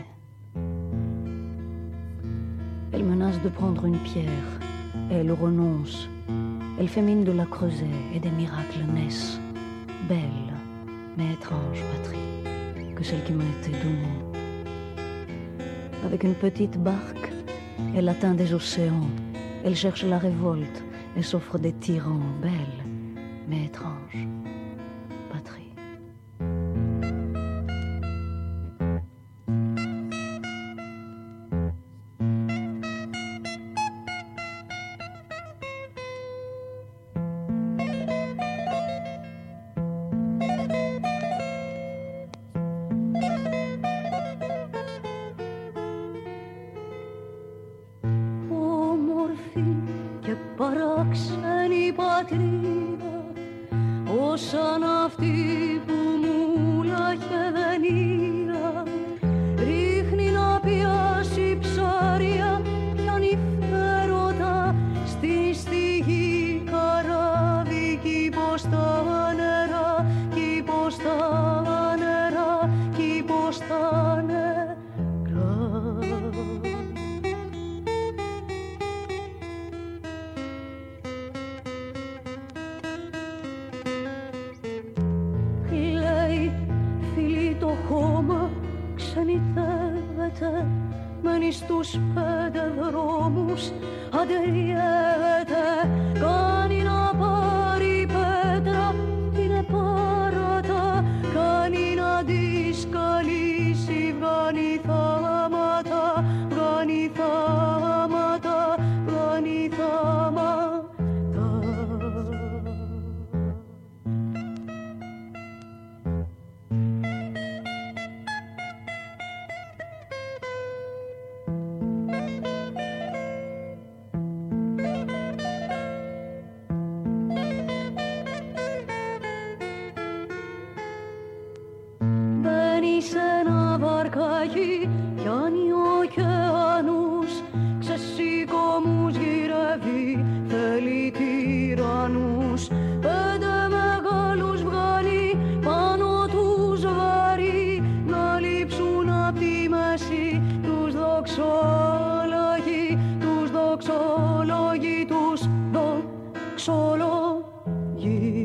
Elle menace de prendre une pierre et elle renonce. Elle fait mine de la creuser et des miracles naissent. Belle, mais étrange patrie que celle qui m'a été donnée. Avec une petite barque, elle atteint des océans. Elle cherche la révolte et s'offre des tyrans. Belle, mais étrange patrie.
Παράξενη πατρίδα, ως σαν αυτή που μου λάχε δεν είδα, ρίχνει να πιάσει ψάρια, πιάνει φέρωτα στη στιγή καράβι, κι πως τα νερά, κι πως τα
Αδελφιέται, μένει στους πέντε δρόμους. Αδελφιέται, κάνει να πάρει πέτρα, είναι παράτα, κάνει να δισκαλίσει, βγάνει θάματα, βγάνει θάματα, βγάνει θάματα. Σε ένα βαρκάκι πιάνει ο ωκεανούς, ξεσηκωμούς γυρεύει, θέλει τυραννούς. Πέντε μεγάλους βγάλει πάνω τους βάρη, να λείψουν απ' τη μέση τους δοξόλογοι, τους δοξόλογοι, τους δοξόλογοι.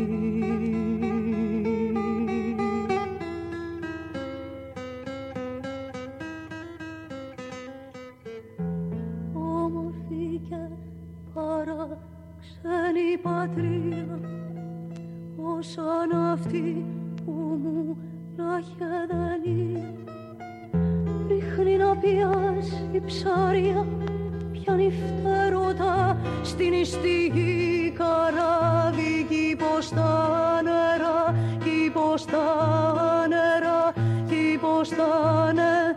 Ξένη πατρίδα, όσαν αυτή που μου λάχε δεν είναι. Ρίχνει να πιάσει ψάρια, πιάνει φτερότα στην ιστική καράβη. Κι πως τα νερά, κι πως τα νερά, κι πως τα νερά.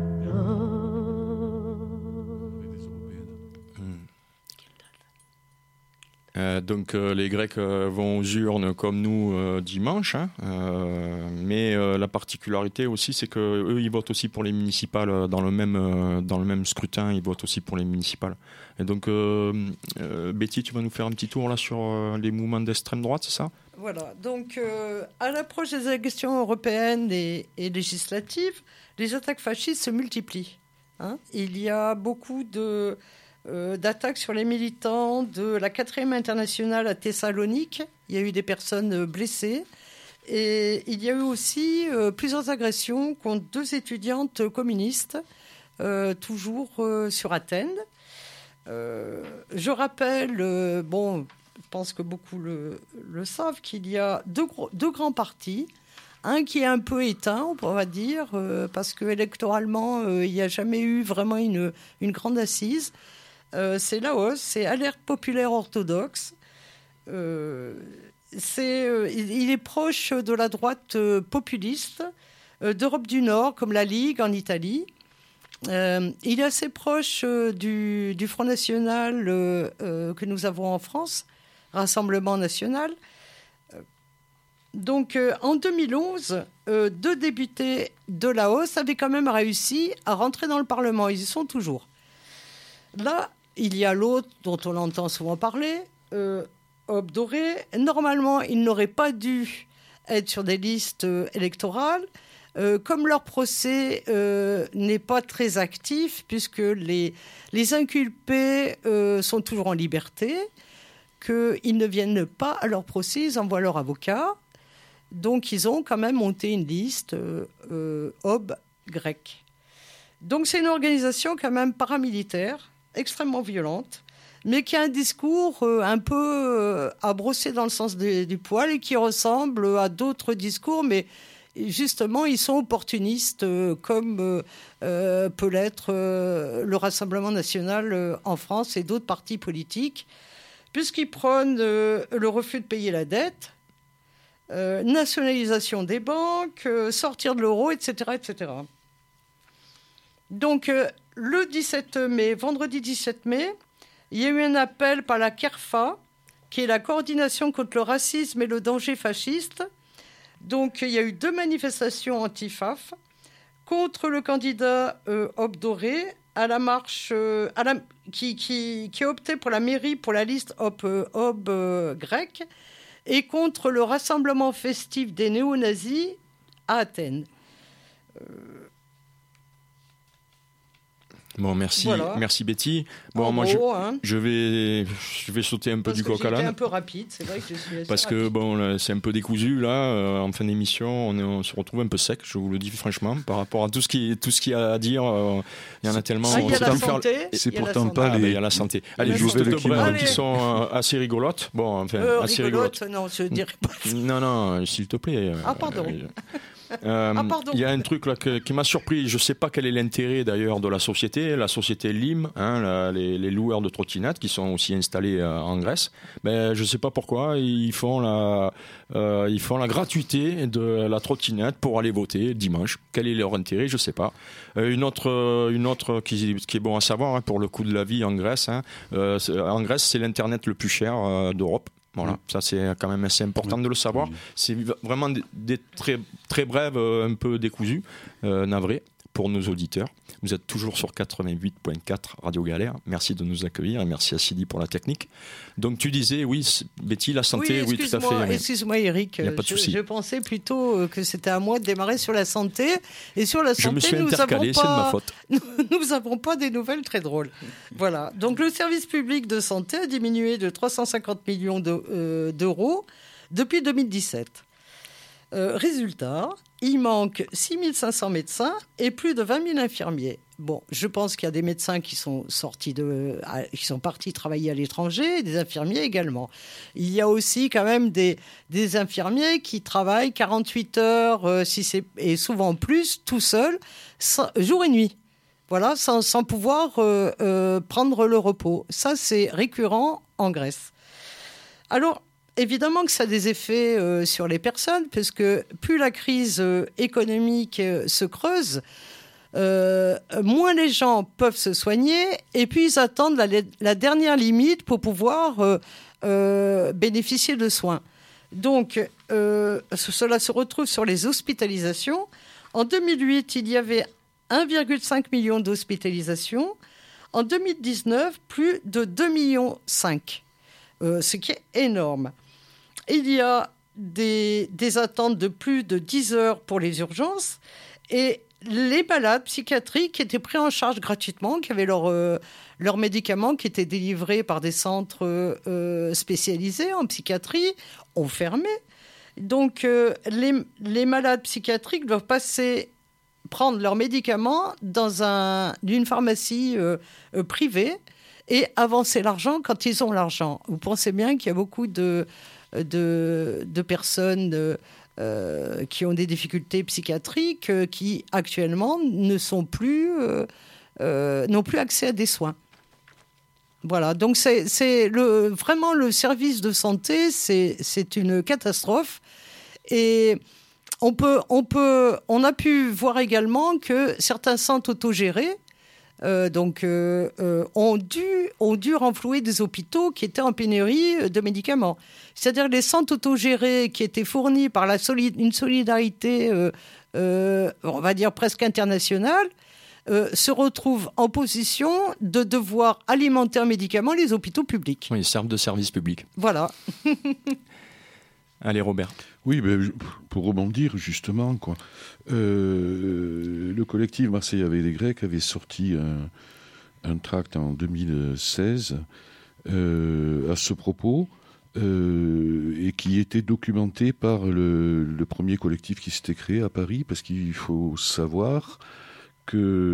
Euh, donc euh, les Grecs euh, vont aux urnes comme nous euh, dimanche, hein, euh, mais euh, la particularité aussi c'est que eux ils votent aussi pour les municipales dans le même euh, dans le même scrutin, ils votent aussi pour les municipales. Et donc euh, euh, Betty, tu vas nous faire un petit tour là sur euh, les mouvements d'extrême droite, c'est ça?
Voilà, donc euh, à l'approche des élections européennes et, et législatives, les attaques fascistes se multiplient. Hein. Il y a beaucoup de Euh, d'attaques sur les militants de la quatrième internationale à Thessalonique. Il y a eu des personnes blessées. Et il y a eu aussi euh, plusieurs agressions contre deux étudiantes communistes, euh, toujours euh, sur Athènes. Euh, je rappelle, euh, bon, je pense que beaucoup le, le savent, qu'il y a deux, gros, deux grands partis. Un qui est un peu éteint, on pourra dire, euh, parce qu'électoralement, euh, il n'y a jamais eu vraiment une, une grande assise. Euh, c'est Laos, c'est Alerte populaire orthodoxe. Euh, c'est, euh, il, il est proche de la droite euh, populiste euh, d'Europe du Nord, comme la Ligue en Italie. Euh, il est assez proche euh, du, du Front National euh, euh, que nous avons en France, Rassemblement National. Euh, donc, euh, en deux mille onze, euh, deux députés de Laos avaient quand même réussi à rentrer dans le Parlement. Ils y sont toujours. Là, il y a l'autre dont on entend souvent parler, euh, Aube Dorée. Normalement, ils n'auraient pas dû être sur des listes euh, électorales. Euh, comme leur procès euh, n'est pas très actif, puisque les, les inculpés euh, sont toujours en liberté, qu'ils ne viennent pas à leur procès, ils envoient leur avocat. Donc, ils ont quand même monté une liste euh, euh, Aube grecque. Donc, c'est une organisation quand même paramilitaire, extrêmement violente, mais qui a un discours euh, un peu euh, à brosser dans le sens de, du poil et qui ressemble à d'autres discours, mais justement, ils sont opportunistes, euh, comme euh, euh, peut l'être euh, le Rassemblement national euh, en France et d'autres partis politiques, puisqu'ils prônent euh, le refus de payer la dette, euh, nationalisation des banques, euh, sortir de l'euro, et cetera, et cetera. Donc, euh, le dix-sept mai, vendredi dix-sept mai, il y a eu un appel par la KERFA, qui est la coordination contre le racisme et le danger fasciste. Donc, il y a eu deux manifestations anti-F A F contre le candidat euh, Aube Dorée à la marche, euh, à la, qui, qui, qui a opté pour la mairie pour la liste Aube, euh, Aube euh, grecque, et contre le rassemblement festif des néo-nazis à Athènes. Euh,
Bon, merci,
Voilà.
merci Betty. Bon,
En
moi,
gros,
je,
hein.
je vais, je vais sauter un peu
Parce
du
que
coq
j'ai
à
été
l'âne.
un peu rapide, c'est vrai que je suis assez
Parce que
rapide.
bon, là, c'est un peu décousu là. Euh, en fin d'émission, on, est, on se retrouve un peu sec. Je vous le dis franchement, par rapport à tout ce qui, tout ce qu'il y a à dire. euh, Il y en a tellement.
Ah, il y a
on
la
peut faire-
santé.
C'est
il y a la
pourtant
santé.
pas
Ah,
les-
ben, il y a la santé. Allez,
la
juste
santé.
deux
qui
brèves
Allez.
qui sont euh, assez rigolotes. Bon, enfin,
Euh,
assez
rigolote,
rigolotes.
non, je dirais pas.
Non, non, s'il te plaît.
Ah, pardon.
Euh, euh,
Ah, pardon.
Il y a un truc là que- qui m'a surpris. Je ne sais pas quel est l'intérêt d'ailleurs de la société. La société Lim, hein, la- les, les loueurs de trottinettes qui sont aussi installés euh, en Grèce. Ben, je ne sais pas pourquoi ils font la, euh, ils font la gratuité de la trottinette pour aller voter dimanche. Quel est leur intérêt? Je ne sais pas. Euh, une autre, euh, une autre qui, qui est bon à savoir hein, pour le coût de la vie en Grèce. Hein, euh, c'est- en Grèce, c'est l'internet le plus cher euh, d'Europe. Voilà,
Oui.
ça c'est quand même assez important
Oui.
de le savoir.
Oui.
C'est vraiment des, des très, très brèves, euh, un peu décousues, euh, navrés pour nos auditeurs. Vous êtes toujours sur quatre-vingt-huit virgule quatre Radio Galère. Merci de nous accueillir et merci à Sidi pour la technique. Donc tu disais, oui, c'est- Betty, la santé, oui, tout à fait.
excuse-moi,
oui.
excuse-moi, Eric.
Il y a pas de
je,
souci.
je pensais plutôt euh, que c'était à moi de démarrer sur la santé. Et sur la
Je
santé,
me suis
nous
intercalé,
avons
c'est de ma
pas,
faute.
nous n'avons pas des nouvelles très drôles. Voilà. Donc le service public de santé a diminué de trois cent cinquante millions de- euh, d'euros depuis deux mille dix-sept. Euh, résultat, il manque six mille cinq cents médecins et plus de vingt mille infirmiers. Bon, je pense qu'il y a des médecins qui sont sortis de, à- qui sont partis travailler à l'étranger, et des infirmiers également. Il y a aussi quand même des, des infirmiers qui travaillent quarante-huit heures, euh, si c'est, et souvent plus, tout seuls, sans- jour et nuit. Voilà, sans, sans pouvoir euh, euh, prendre le repos. Ça, c'est récurrent en Grèce. Alors, évidemment que ça a des effets euh, sur les personnes, parce que plus la crise euh, économique euh, se creuse, euh, moins les gens peuvent se soigner, et puis ils attendent la, la dernière limite pour pouvoir euh, euh, bénéficier de soins. Donc, euh, cela se retrouve sur les hospitalisations. En deux mille huit, il y avait un virgule cinq million d'hospitalisations. En deux mille dix-neuf, plus de deux virgule cinq millions, euh, ce qui est énorme. Il y a des, des attentes de plus de dix heures pour les urgences et les malades psychiatriques qui étaient pris en charge gratuitement, qui avaient leurs euh, leurs médicaments qui étaient délivrés par des centres euh, spécialisés en psychiatrie, ont fermé. Donc, euh, les, les malades psychiatriques doivent passer, prendre leurs médicaments dans un, une pharmacie euh, euh, privée et avancer l'argent quand ils ont l'argent. Vous pensez bien qu'il y a beaucoup de, de, de personnes euh, euh, qui ont des difficultés psychiatriques euh, qui, actuellement, ne sont plus, euh, euh, n'ont plus accès à des soins. Voilà, donc c'est, c'est le, vraiment le service de santé, c'est, c'est une catastrophe. Et on, peut, on, peut, on a pu voir également que certains centres autogérés euh, donc, euh, euh, ont, dû, ont dû renflouer des hôpitaux qui étaient en pénurie de médicaments. C'est-à-dire les centres autogérés qui étaient fournis par la soli- une solidarité, euh, euh, on va dire presque internationale, Euh, se retrouvent en position de devoir alimenter en médicaments les hôpitaux publics.
Oui, ils servent de service public.
Voilà.
Allez, Robert.
Oui, ben, je- pour rebondir justement, quoi. Euh, le collectif Marseille avec les Grecs avait sorti un, un tract en deux mille seize euh, à ce propos euh, et qui était documenté par le, le premier collectif qui s'était créé à Paris, parce qu'il faut savoir que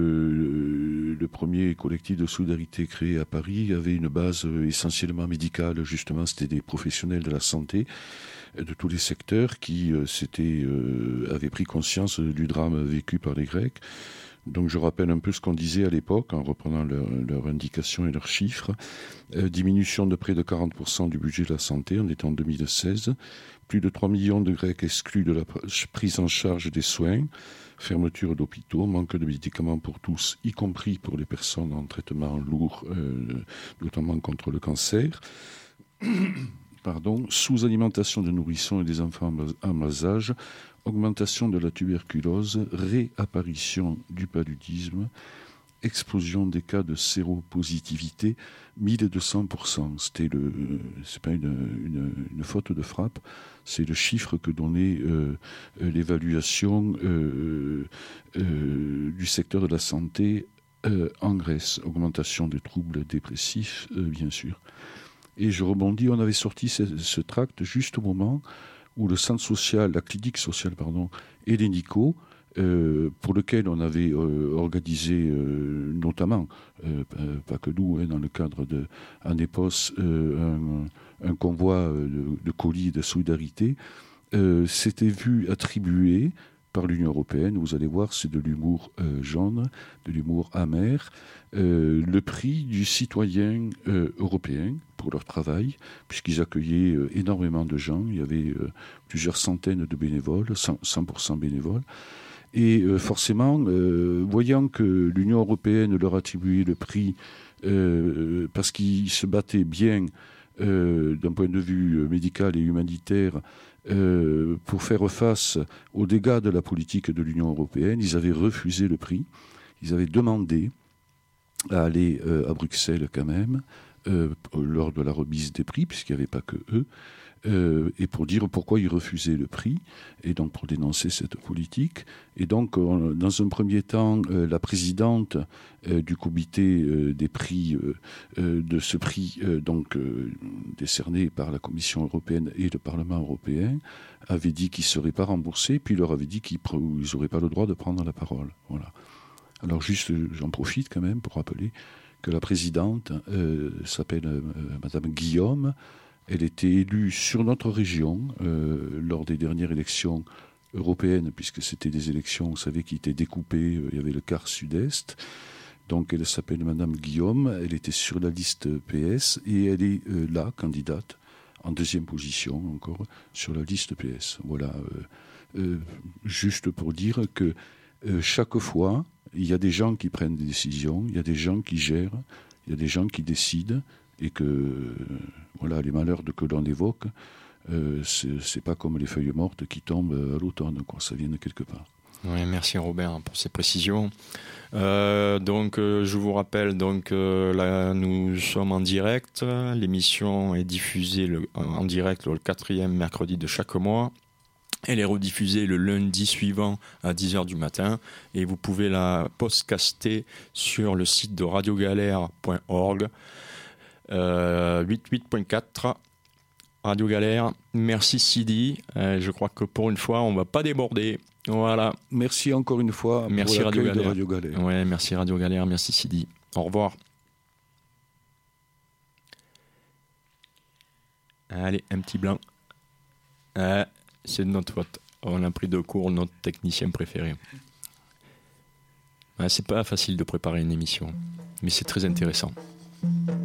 le premier collectif de solidarité créé à Paris avait une base essentiellement médicale, justement, c'était des professionnels de la santé de tous les secteurs qui euh, s'étaient, euh, avaient pris conscience du drame vécu par les Grecs. Donc je rappelle un peu ce qu'on disait à l'époque en reprenant leurs leur indications et leurs chiffres. Euh, diminution de près de quarante pour cent du budget de la santé, on était en deux mille seize. Plus de trois millions de Grecs exclus de la prise en charge des soins. Fermeture d'hôpitaux, manque de médicaments pour tous, y compris pour les personnes en traitement lourd, euh, notamment contre le cancer. Pardon, sous-alimentation de nourrissons et des enfants en bas âge, augmentation de la tuberculose, réapparition du paludisme, explosion des cas de séropositivité, mille deux cents pour cent. C'était le, c'est pas une, une, une faute de frappe, c'est le chiffre que donnait euh, l'évaluation euh, euh, du secteur de la santé euh, en Grèce. Augmentation des troubles dépressifs, euh, bien sûr. Et je rebondis, on avait sorti ce, ce tract juste au moment où le centre social, la clinique sociale, pardon, Hélénico, euh, pour lequel on avait euh, organisé euh, notamment, euh, pas que nous, hein, dans le cadre de Anépos, euh, un, un convoi de, de colis de solidarité, euh, s'était vu attribuer par l'Union européenne, vous allez voir, c'est de l'humour euh, jaune, de l'humour amer, euh, le prix du citoyen euh, européen pour leur travail, puisqu'ils accueillaient euh, énormément de gens, il y avait euh, plusieurs centaines de bénévoles, cent pour cent bénévoles, et euh, forcément, euh, voyant que l'Union européenne leur attribuait le prix euh, parce qu'ils se battaient bien euh, d'un point de vue médical et humanitaire, Euh, pour faire face aux dégâts de la politique de l'Union européenne, ils avaient refusé le prix. Ils avaient demandé à aller euh, à Bruxelles quand même, euh, lors de la remise des prix, puisqu'il n'y avait pas que eux, euh, et pour dire pourquoi ils refusaient le prix, et donc pour dénoncer cette politique. Et donc, on, dans un premier temps, euh, la présidente euh, du comité euh, des prix, euh, euh, de ce prix euh, donc euh, décerné par la Commission européenne et le Parlement européen, avait dit qu'ils ne seraient pas remboursés, puis leur avait dit qu'ils n'auraient pas le droit de prendre la parole. Voilà. Alors juste, j'en profite quand même pour rappeler que la présidente euh, s'appelle euh, Madame Guillaume. Elle était élue sur notre région euh, lors des dernières élections européennes, puisque c'était des élections, vous savez, qui étaient découpées. Euh, il y avait le quart sud-est. Donc elle s'appelle Madame Guillaume. Elle était sur la liste P S et elle est euh, là, candidate, en deuxième position encore, sur la liste P S. Voilà. Euh, euh, juste pour dire que euh, chaque fois, il y a des gens qui prennent des décisions, il y a des gens qui gèrent, il y a des gens qui décident, et que euh, voilà, les malheurs de, que l'on évoque, euh, c'est, c'est pas comme les feuilles mortes qui tombent à l'automne, quoi, ça vient de quelque part.
Oui, merci Robert pour ces précisions. Euh, donc, euh, je vous rappelle, donc euh, là, nous sommes en direct. L'émission est diffusée le, en direct le quatrième mercredi de chaque mois. Elle est rediffusée le lundi suivant à dix heures du matin et vous pouvez la podcaster sur le site de radio galère point org. Euh, quatre-vingt-huit point quatre Radio Galère. Merci Sidi. Euh, je crois que pour une fois, on ne va pas déborder. Voilà.
Merci encore une fois.
Merci
pour
Radio Galère.
de Radio Galère.
Ouais, merci Radio Galère. Merci Sidi. Au revoir. Allez, un petit blanc. Ah, c'est de notre faute. On a pris de court notre technicien préféré. Ah, c'est pas facile de préparer une émission, mais c'est très intéressant.